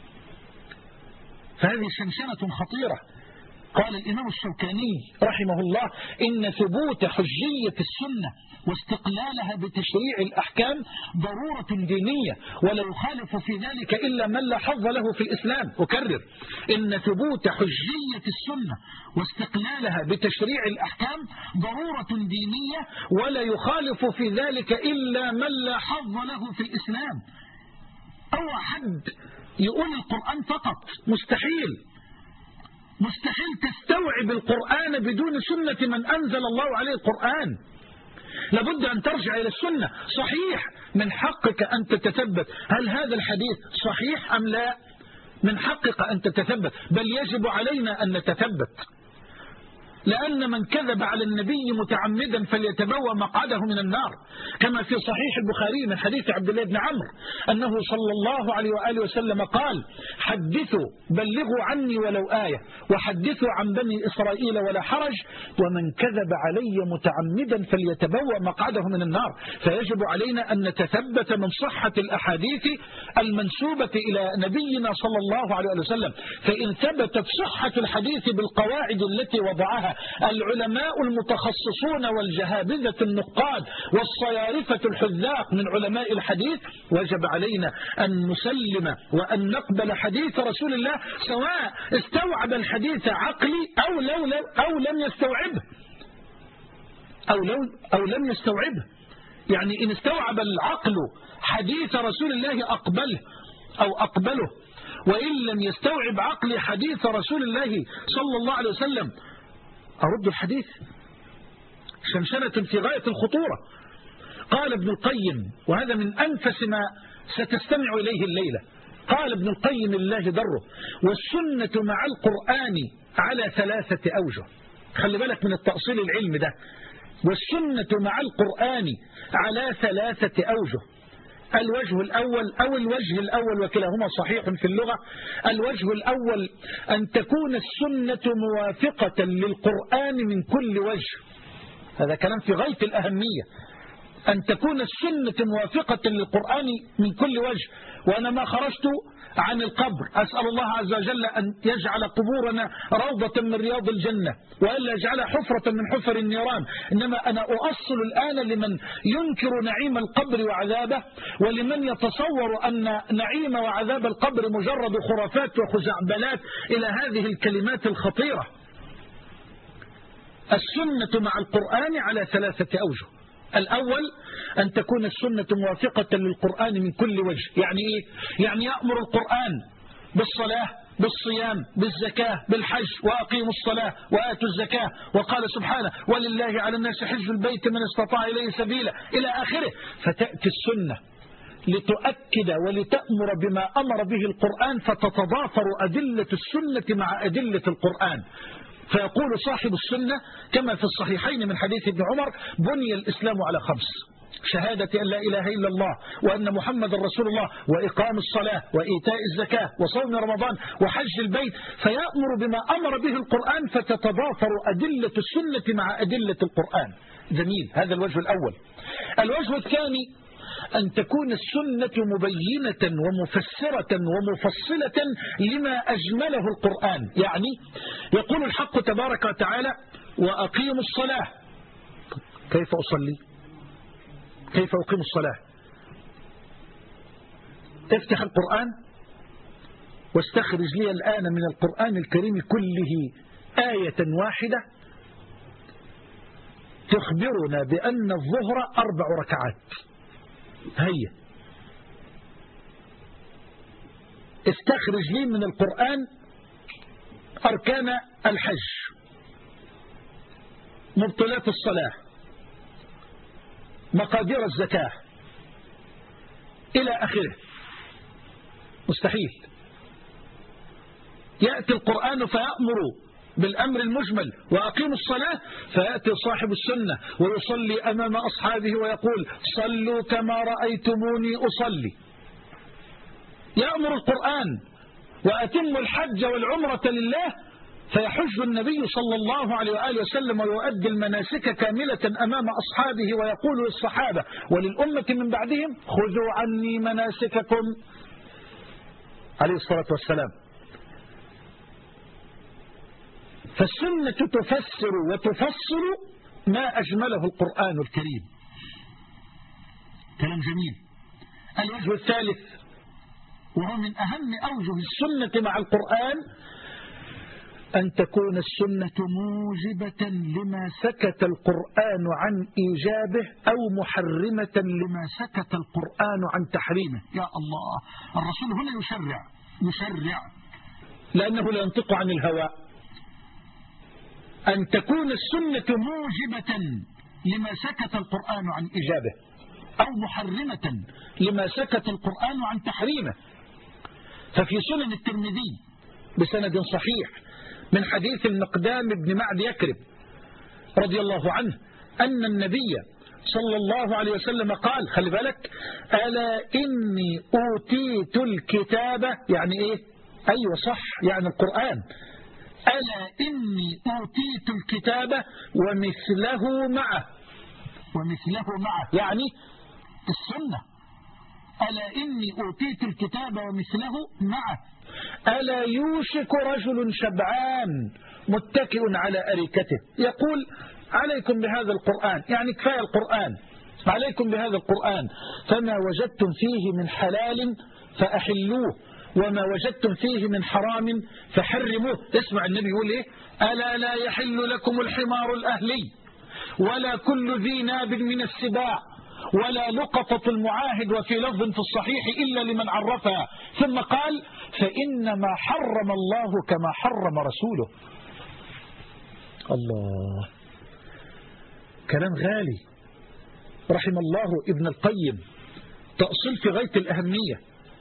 فهذه شنشنة خطيرة. قال الإمام الشوكاني رحمه الله: إن ثبوت حجية السنة واستقلالها بتشريع الأحكام ضرورة دينية ولا يخالف في ذلك إلا من لا حظ له في الإسلام. أكرر: إن ثبوت حجية السنة واستقلالها بتشريع الأحكام ضرورة دينية ولا يخالف في ذلك إلا من لا حظ له في الإسلام. أو حد يقول القرآن فقط، مستحيل تستوعب القرآن بدون سنة من أنزل الله عليه القرآن. لابد أن ترجع إلى السنة. صحيح من حقك أن تتثبت هل هذا الحديث صحيح أم لا، من حقك أن تتثبت، بل يجب علينا أن نتثبت، لأن من كذب على النبي متعمدا فليتبوأ مقعده من النار، كما في صحيح البخاري من حديث عبد الله بن عمرو أنه صلى الله عليه وآله وسلم قال: حدثوا بلغوا عني ولو آية وحدثوا عن بني إسرائيل ولا حرج ومن كذب علي متعمدا فليتبوأ مقعده من النار. فيجب علينا أن نتثبت من صحة الأحاديث المنسوبة إلى نبينا صلى الله عليه وسلم. فإن ثبتت صحة الحديث بالقواعد التي وضعها العلماء المتخصصون والجهابذة النقاد والصيارفة الحذاق من علماء الحديث وجب علينا أن نسلم وأن نقبل حديث رسول الله سواء استوعب الحديث عقلي أو لم يستوعبه. يعني إن استوعب العقل حديث رسول الله أقبله، وإن لم يستوعب عقلي حديث رسول الله صلى الله عليه وسلم أرد الحديث. شنشنة في غاية الخطورة. قال ابن القيم، وهذا من أنفس ما ستستمع إليه الليلة، قال ابن القيم الله دره: والسنة مع القرآن على 3 أوجه. خلي بالك من التأصيل العلمي ده. والسنة مع القرآن على 3 أوجه. الوجه الأول أو الوجه الأول، وكلاهما صحيح في اللغة. الوجه الأول أن تكون السنة موافقة للقرآن من كل وجه. هذا كلام في غاية الأهمية، أن تكون السنة موافقة للقرآن من كل وجه. وأنا ما خرجت عن القبر أسأل الله عز وجل أن يجعل قبورنا روضة من رياض الجنة، وألا يجعلها حفرة من حفر النيران. إنما أنا أؤصل الآن لمن ينكر نعيم القبر وعذابه، ولمن يتصور أن نعيم وعذاب القبر مجرد خرافات وخزعبلات، إلى هذه الكلمات الخطيرة. السنة مع القرآن على 3 أوجه. الأول أن تكون السنة موافقة للقرآن من كل وجه. يعني إيه؟ يعني يأمر القرآن بالصلاة، بالصيام، بالزكاة، بالحج، وأقيموا الصلاة وآتوا الزكاة، وقال سبحانه: ولله على الناس حج البيت من استطاع إليه سبيلا، إلى آخره. فتأتي السنة لتؤكد ولتأمر بما أمر به القرآن، فتتضافر أدلة السنة مع أدلة القرآن. فيقول صاحب السنة كما في الصحيحين من حديث ابن عمر: بني الإسلام على 5: شهادة أن لا إله إلا الله وأن محمد رسول الله، وإقام الصلاة، وإيتاء الزكاة، وصوم رمضان، وحج البيت. فيأمر بما أمر به القرآن، فتتضافر أدلة السنة مع أدلة القرآن. جميل، هذا الوجه الأول. الوجه الثاني أن تكون السنة مبينة ومفسرة ومفصلة لما أجمله القرآن. يعني يقول الحق تبارك وتعالى: وأقيموا الصلاة. كيف أصلي؟ كيف أقيم الصلاة؟ افتح القرآن واستخرج لي الآن من القرآن الكريم كله آية واحدة تخبرنا بأن الظهر 4 ركعات. هيا استخرج لي من القرآن أركان الحج، مبطلات الصلاة، مقادير الزكاة، إلى آخره. مستحيل. يأتي القرآن فيأمر بالأمر المجمل: وأقيموا الصلاة، فيأتي صاحب السنة ويصلي أمام أصحابه ويقول: صلوا كما رأيتموني أصلي. يأمر القرآن: وأتموا الحج والعمرة لله، فيحج النبي صلى الله عليه وآله وسلم ويؤدي المناسك كاملة أمام أصحابه، ويقول للصحابة وللأمة من بعدهم: خذوا عني مناسككم، عليه الصلاة والسلام. فالسنة تفسر وتفصل ما أجمله القرآن الكريم. كلام جميل. الوجه الثالث، وهو من أهم أوجه السنة مع القرآن، أن تكون السنة موجبة لما سكت القرآن عن إيجابه، أو محرمة لما سكت القرآن عن تحريمه. يا الله، الرسول هنا يشرع لأنه لا ينطق عن الهوى. أن تكون السنة موجبة لما سكت القرآن عن إيجابه، أو محرمة لما سكت القرآن عن تحريمه. ففي سنن الترمذي بسند صحيح من حديث المقدام بن معد يكرب رضي الله عنه أن النبي صلى الله عليه وسلم قال: خلي بالك: ألا إني أوتيت الكتابة. يعني إيه؟ أيوة صح، يعني القرآن. ألا إني أوتيت الكتابة ومثله معه. يعني السنة. ألا إني أوتيت الكتاب ومثله معه. ألا يوشك رجل شبعان متكئ على أريكته يقول: عليكم بهذا القرآن، يعني كفاية القرآن، عليكم بهذا القرآن، فما وجدتم فيه من حلال فأحلوه، وما وجدتم فيه من حرام فحرموه. اسمع النبي يقول إيه: ألا لا يحل لكم الحمار الأهلي، ولا كل ذي ناب من السباع، ولا لقطة المعاهد، وفي لفظ في الصحيح: إلا لمن عرفها. ثم قال: فإنما حرم الله كما حرم رسوله. الله. كلام غالي. رحم الله ابن القيم، تأصيل في غاية الأهمية.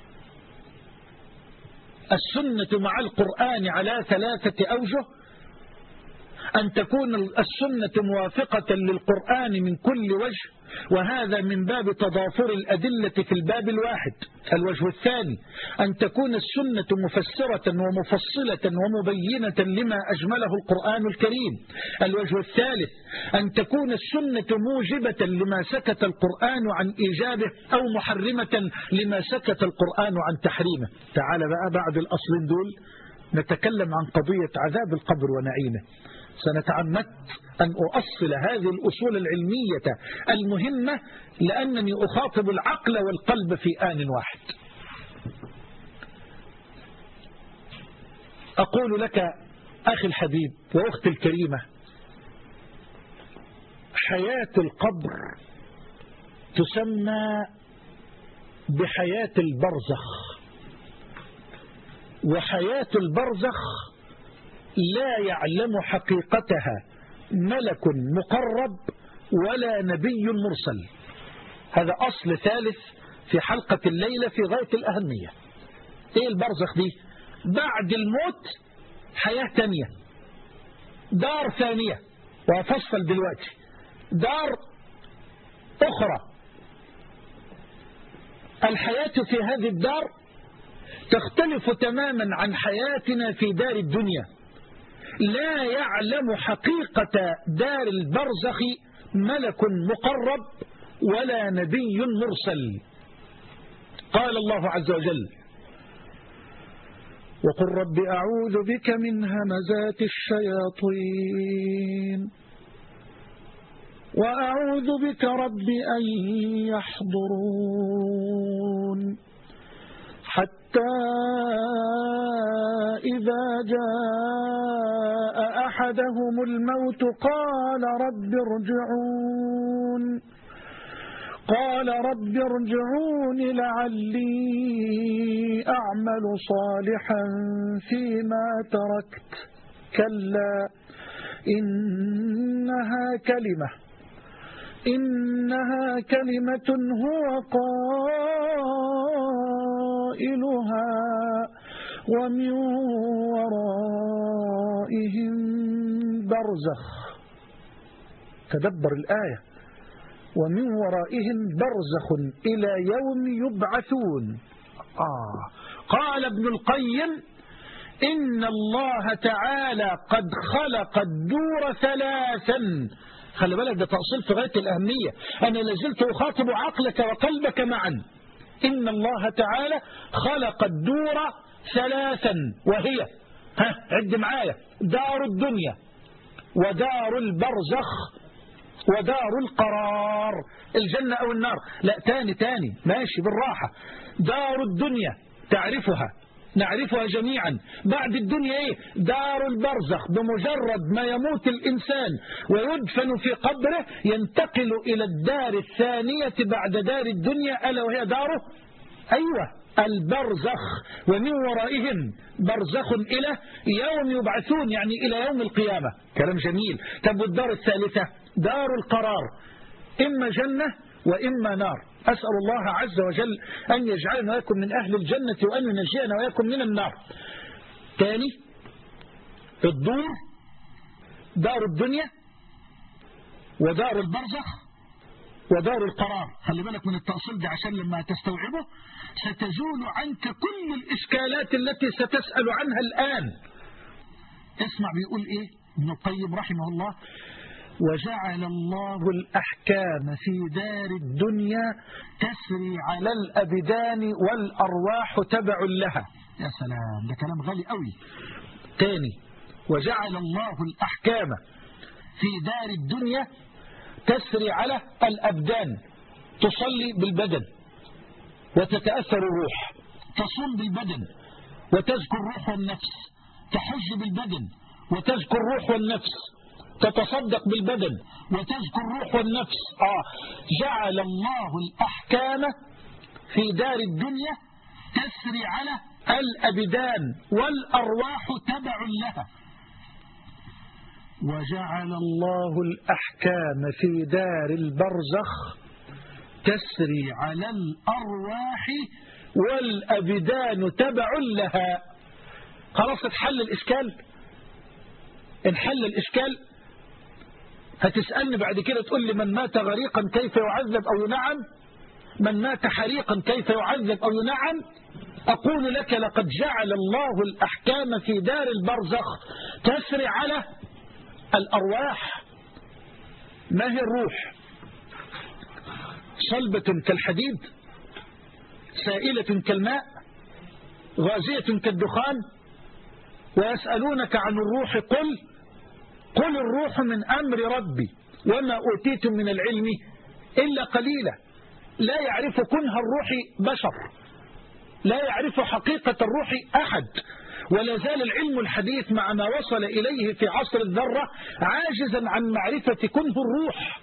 السنة مع القرآن على 3 أوجه: أن تكون السنة موافقة للقرآن من كل وجه، وهذا من باب تضافر الأدلة في الباب الواحد. الوجه الثاني: أن تكون السنة مفسرة ومفصلة ومبينة لما أجمله القرآن الكريم. الوجه الثالث: أن تكون السنة موجبة لما سكت القرآن عن إيجابه، أو محرمة لما سكت القرآن عن تحريمه. تعال بقى بعد الأصلين دول نتكلم عن قضية عذاب القبر ونعيمه. سنتعمد أن أؤصل هذه الأصول العلمية المهمة، لأنني أخاطب العقل والقلب في آن واحد. أقول لك أخي الحبيب وأختي الكريمة، حياة القبر تسمى بحياة البرزخ، وحياة البرزخ لا يعلم حقيقتها ملك مقرب ولا نبي مرسل. هذا أصل ثالث في حلقة الليلة في غاية الأهمية. إيه البرزخ دي؟ بعد الموت حياة تانية، دار ثانية، وأفصل دلوقتي دار أخرى. الحياة في هذه الدار تختلف تماما عن حياتنا في دار الدنيا. لا يعلم حقيقة دار البرزخ ملك مقرب ولا نبي مرسل. قال الله عز وجل: وقل رب أعوذ بك من همزات الشياطين وأعوذ بك رب أن يحضرون، حتى إذا جاء أحدهم الموت قال رب ارجعون لعلي أعمل صالحا فيما تركت، كلا إنها كلمة هو قائلها ومن ورائهم برزخ. تدبر الآية: ومن ورائهم برزخ إلى يوم يبعثون. قال ابن القيم: إن الله تعالى قد خلق الدور 3. خلي بالك، ده تأصيل في غاية الأهمية. أنا لازلت أخاطب عقلك وقلبك معا. إن الله تعالى خلق الدور 3، وهي عد معايا: دار الدنيا، ودار البرزخ، ودار القرار. الجنة أو النار. لا، تاني ماشي بالراحة. دار الدنيا تعرفها، نعرفها جميعا. بعد الدنيا إيه؟ دار البرزخ. بمجرد ما يموت الإنسان ويدفن في قبره ينتقل إلى الدار الثانية بعد دار الدنيا، ألا وهي داره البرزخ. ومن ورائهم برزخ إلى يوم يبعثون، يعني إلى يوم القيامة. كلام جميل. طب والدار الثالثة دار القرار، إما جنة وإما نار. أسأل الله عز وجل أن يجعلنا ويكن من أهل الجنة، وأن ينجينا ويكن من النار. تاني، الدور دار الدنيا، ودار البرزخ، ودار القرار. خلي بالك من التأصيل ده عشان لما تستوعبه ستزول عنك كل الإشكالات التي ستسأل عنها الآن. اسمع بيقول إيه ابن القيم رحمه الله: وجعل الله الأحكام في دار الدنيا تسري على الأبدان والأرواح تبع لها. يا سلام، ده كلام غالي قوي. تاني: وجعل الله الأحكام في دار الدنيا تسري على الأبدان، تصلي بالبدن وتتأثر الروح، تصوم بالبدن وتذكر الروح والنفس، تحج بالبدن وتذكر الروح والنفس، تتصدق بالبدن وتذكر الروح والنفس. جعل الله الأحكام في دار الدنيا تسري على الأبدان والأرواح تبع لها. وجعل الله الأحكام في دار البرزخ تسري على الأرواح والأبدان تبع لها. خلاص اتحل الإشكال. انحل الإشكال. هتسألني بعد كده تقول لي من مات غريقا كيف يعذب أو ينعم؟ من مات حريقا كيف يعذب أو ينعم؟ أقول لك لقد جعل الله الأحكام في دار البرزخ تسري على الأرواح. ما هي الروح؟ صلبة كالحديد، سائلة كالماء، غازية كالدخان. ويسألونك عن الروح قل الروح من أمر ربي وما أوتيتم من العلم إلا قليلا. لا يعرف كنه الروح بشر، لا يعرف حقيقة الروح أحد، ولا زال العلم الحديث مع ما وصل إليه في عصر الذرة عاجزا عن معرفة كنه الروح.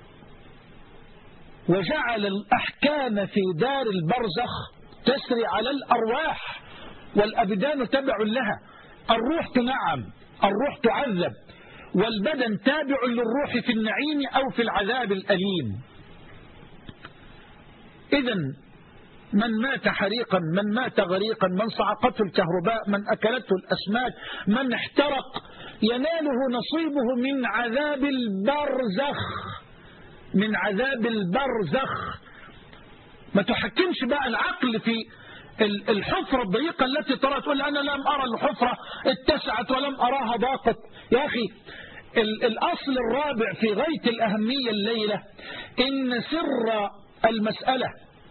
وجعل الأحكام في دار البرزخ تسري على الأرواح والأبدان تبع لها. الروح تنعم، الروح تعذب، والبدن تابع للروح في النعيم أو في العذاب الأليم. إذن من مات حريقا، من مات غريقا، من صعقته الكهرباء، من أكلته الأسماك، من احترق، يناله نصيبه من عذاب البرزخ. من عذاب البرزخ. ما تحكمش بقى العقل في الحفرة الضيقة التي ترى، تقول أنا لم أرى الحفرة اتسعت ولم أراها ضاقت. يا أخي الأصل الرابع في غاية الأهمية الليلة إن سر المسألة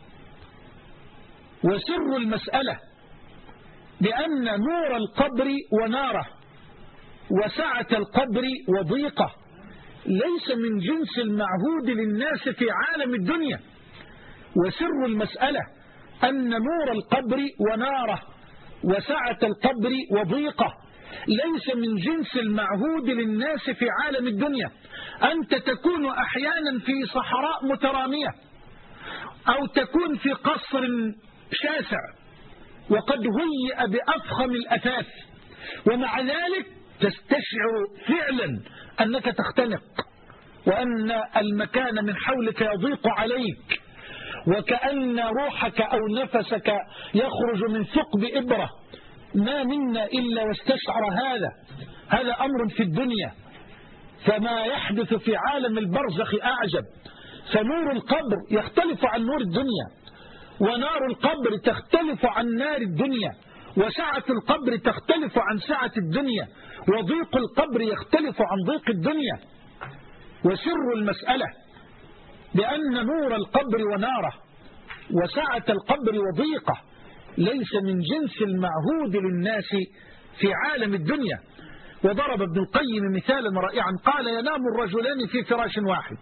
وسر المسألة بأن نور القبر وناره وسعة القبر وضيقه ليس من جنس المعهود للناس في عالم الدنيا. وسر المسألة أن نور القبر وناره وسعة القبر وضيقه ليس من جنس المعهود للناس في عالم الدنيا. أنت تكون أحيانا في صحراء مترامية، أو تكون في قصر شاسع وقد هيئ بأفخم الأثاث، ومع ذلك تستشعر فعلا أنك تختنق، وأن المكان من حولك يضيق عليك، وكأن روحك أو نفسك يخرج من ثقب إبرة. ما منا إلا واستشعر هذا أمر في الدنيا. فما يحدث في عالم البرزخ أعجب. فنور القبر يختلف عن نور الدنيا، ونار القبر تختلف عن نار الدنيا، وسعة القبر تختلف عن سعة الدنيا، وضيق القبر يختلف عن ضيق الدنيا. وسر المسألة بأن نور القبر وناره وسعة القبر وضيقه ليس من جنس المعهود للناس في عالم الدنيا. وضرب ابن القيم مثالا رائعا، قال ينام الرجلان في فراش واحد،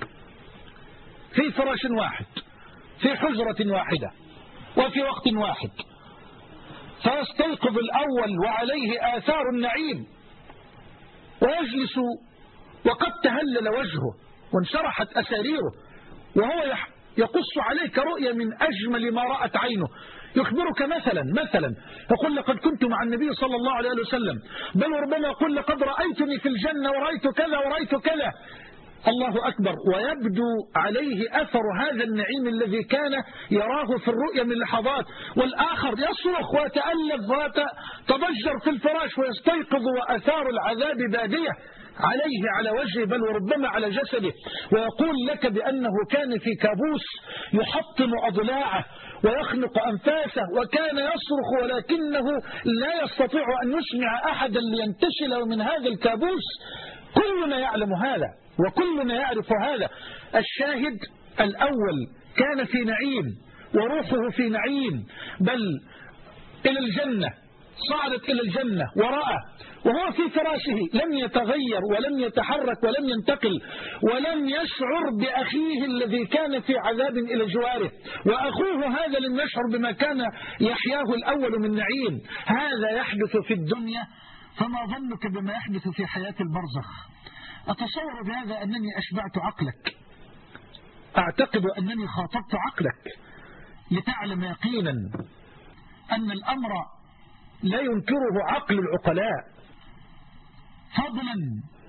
في حجرة واحدة وفي وقت واحد، فيستيقظ الأول وعليه آثار النعيم ويجلس وقد تهلل وجهه وانشرحت أساريره، وهو يقص عليك رؤيا من أجمل ما رأت عينه. يخبرك مثلا يقول لقد كنت مع النبي صلى الله عليه وسلم، بل ربما يقول لقد رأيتني في الجنة ورأيت كذا ورأيت كذا. الله أكبر. ويبدو عليه أثر هذا النعيم الذي كان يراه في الرؤيا من لحظات، والآخر يصرخ ويتألف ويتضجر في الفراش ويستيقظ وأثار العذاب بادية عليه على وجهه، بل وربما على جسده، ويقول لك بأنه كان في كابوس يحطم أضلاعه ويخنق أنفاسه وكان يصرخ ولكنه لا يستطيع أن يسمع أحدا لينتشل من هذا الكابوس. كلنا يعلم هذا وكلنا يعرف هذا. الشاهد الأول كان في نعيم وروحه في نعيم، بل إلى الجنة، صعدت إلى الجنة ورأى، وهو في فراشه لم يتغير ولم يتحرك ولم ينتقل ولم يشعر بأخيه الذي كان في عذاب إلى جواره، وأخوه هذا لم يشعر بما كان يحياه الأول من نعيم. هذا يحدث في الدنيا، فما ظنك بما يحدث في حياة البرزخ؟ أتصور بهذا أنني أشبعت عقلك، أعتقد أنني خاطبت عقلك لتعلم يقينا أن الأمر لا ينكره عقل العقلاء، فضلا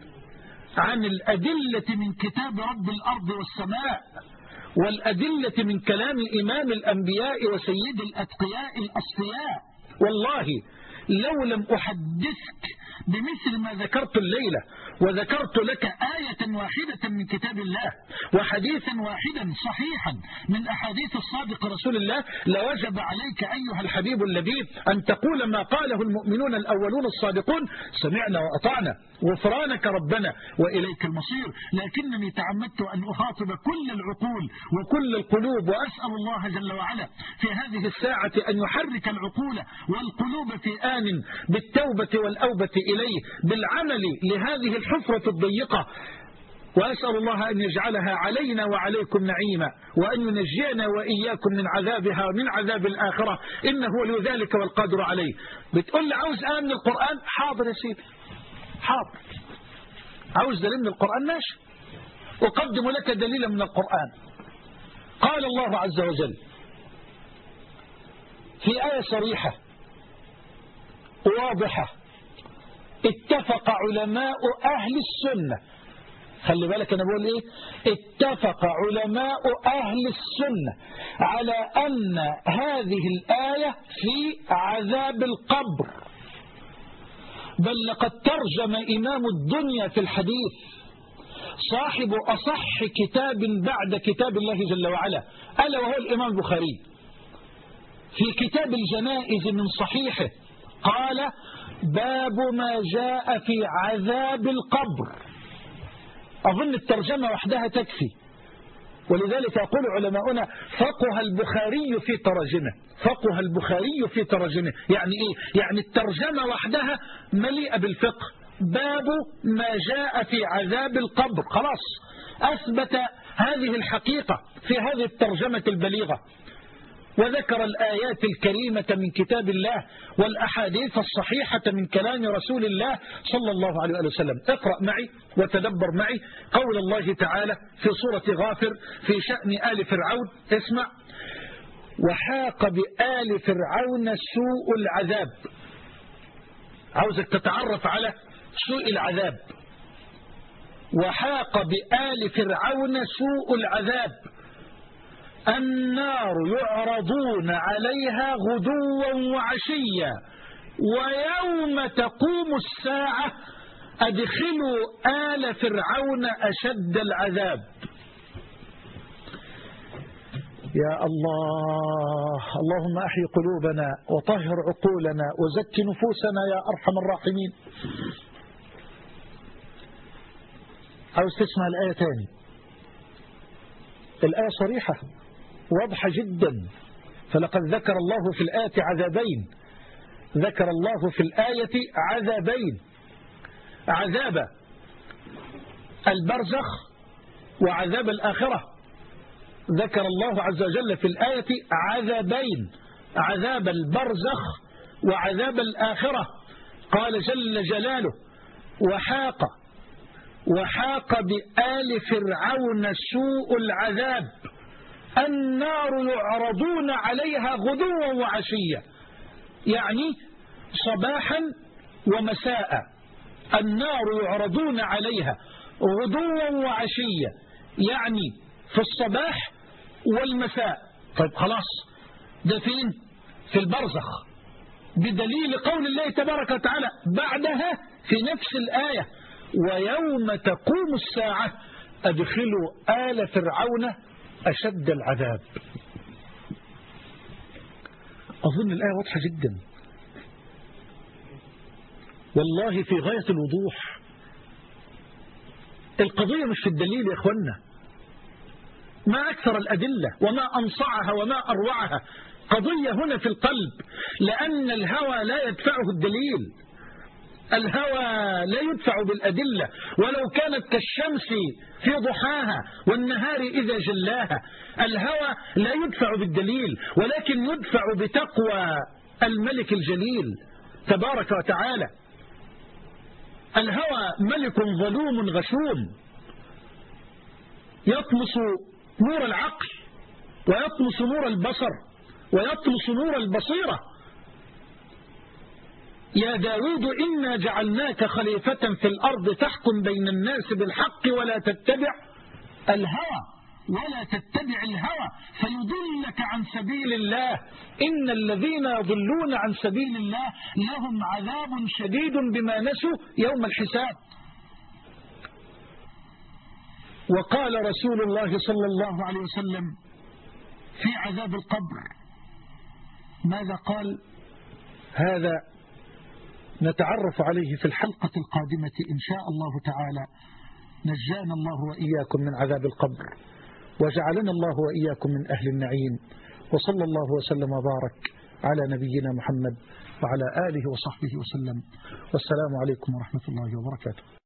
عن الأدلة من كتاب رب الأرض والسماء، والأدلة من كلام إمام الأنبياء وسيد الأتقياء الأصفياء. والله لو لم أحدثك بمثل ما ذكرت الليلة، وذكرت لك آية واحدة من كتاب الله وحديثا واحدا صحيحا من أحاديث الصادق رسول الله، لوجب عليك أيها الحبيب اللبيب أن تقول ما قاله المؤمنون الأولون الصادقون: سمعنا وأطعنا، غفرانك ربنا وإليك المصير. لكنني تعمدت أن أخاطب كل العقول وكل القلوب، وأسأل الله جل وعلا في هذه الساعة أن يحرك العقول والقلوب في آن بالتوبة والأوبة إليه، بالعمل لهذه الحفرة الضيقة، وأسأل الله أن يجعلها علينا وعليكم نعيما، وأن ينجينا وإياكم من عذابها ومن عذاب الآخرة، إنه ولي ذلك والقادر عليه. بتقول لي عاوز آية من القرآن؟ حاضر يا سيدي، حاضر. عاوز دليل من القرآن؟ ماشي، أقدم لك دليلا من القرآن. قال الله عز وجل في آية صريحة واضحة: اتفق علماء أهل السنة. خلي بالك أنا بقول إيه؟ اتفق علماء أهل السنة على أن هذه الآية في عذاب القبر. بل لقد ترجم إمام الدنيا في الحديث، صاحب أصح كتاب بعد كتاب الله جل وعلا، ألا وهو الإمام البخاري، في كتاب الجنائز من صحيحه قال: باب ما جاء في عذاب القبر. أظن الترجمة وحدها تكفي، ولذلك يقول علماؤنا: فقه البخاري في تراجمه. فقه البخاري في تراجمه يعني إيه؟ يعني الترجمة وحدها مليئة بالفقه. باب ما جاء في عذاب القبر، خلاص أثبت هذه الحقيقة في هذه الترجمة البليغة، وذكر الآيات الكريمة من كتاب الله والأحاديث الصحيحة من كلام رسول الله صلى الله عليه وسلم. اقرأ معي وتدبر معي قول الله تعالى في سورة غافر في شأن آل فرعون. اسمع: وحاق بآل فرعون سوء العذاب. عاوزك تتعرف على سوء العذاب. وحاق بآل فرعون سوء العذاب: النار يعرضون عليها غدوا وعشيا ويوم تقوم الساعة أدخلوا آل فرعون أشد العذاب. يا الله، اللهم أحي قلوبنا وطهر عقولنا وزك نفوسنا يا أرحم الراحمين. عاوز تسمع الآية تاني؟ الآية صريحة واضحة جدا. فلقد ذكر الله في الآية عذابين. ذكر الله في الآية عذابين: عذاب البرزخ وعذاب الآخرة. ذكر الله عز وجل في الآية عذابين: عذاب البرزخ وعذاب الآخرة. قال جل جلاله: وحاق بآل فرعون سوء العذاب النار يعرضون عليها غدوا وعشيا، يعني صباحا ومساء. النار يعرضون عليها غدوا وعشيا، يعني في الصباح والمساء. طيب خلاص، ده فين؟ في البرزخ، بدليل قول الله تبارك وتعالى بعدها في نفس الآية: ويوم تقوم الساعة أدخلوا آل فرعون أشد العذاب. أظن الآية واضحة جدا والله، في غاية الوضوح. القضية مش في الدليل يا إخوانا، ما أكثر الأدلة وما أنصعها وما أروعها. قضية هنا في القلب، لأن الهوى لا يدفعه الدليل. الهوى لا يدفع بالأدلة، ولو كانت كالشمس في ضحاها والنهار إذا جلاها. الهوى لا يدفع بالدليل، ولكن يدفع بتقوى الملك الجليل تبارك وتعالى. الهوى ملك ظلوم غشوم، يطمس نور العقل ويطمس نور البصر ويطمس نور البصيرة. يا داود إنا جعلناك خليفة في الأرض تحكم بين الناس بالحق ولا تتبع الهوى فيضلك عن سبيل الله. إن الذين يضلون عن سبيل الله لهم عذاب شديد بما نسوا يوم الحساب. وقال رسول الله صلى الله عليه وسلم في عذاب القبر ماذا قال؟ هذا نتعرف عليه في الحلقة القادمة إن شاء الله تعالى. نجانا الله وإياكم من عذاب القبر وجعلنا الله وإياكم من أهل النعيم. وصلى الله وسلم وبارك على نبينا محمد وعلى آله وصحبه وسلم. والسلام عليكم ورحمة الله وبركاته.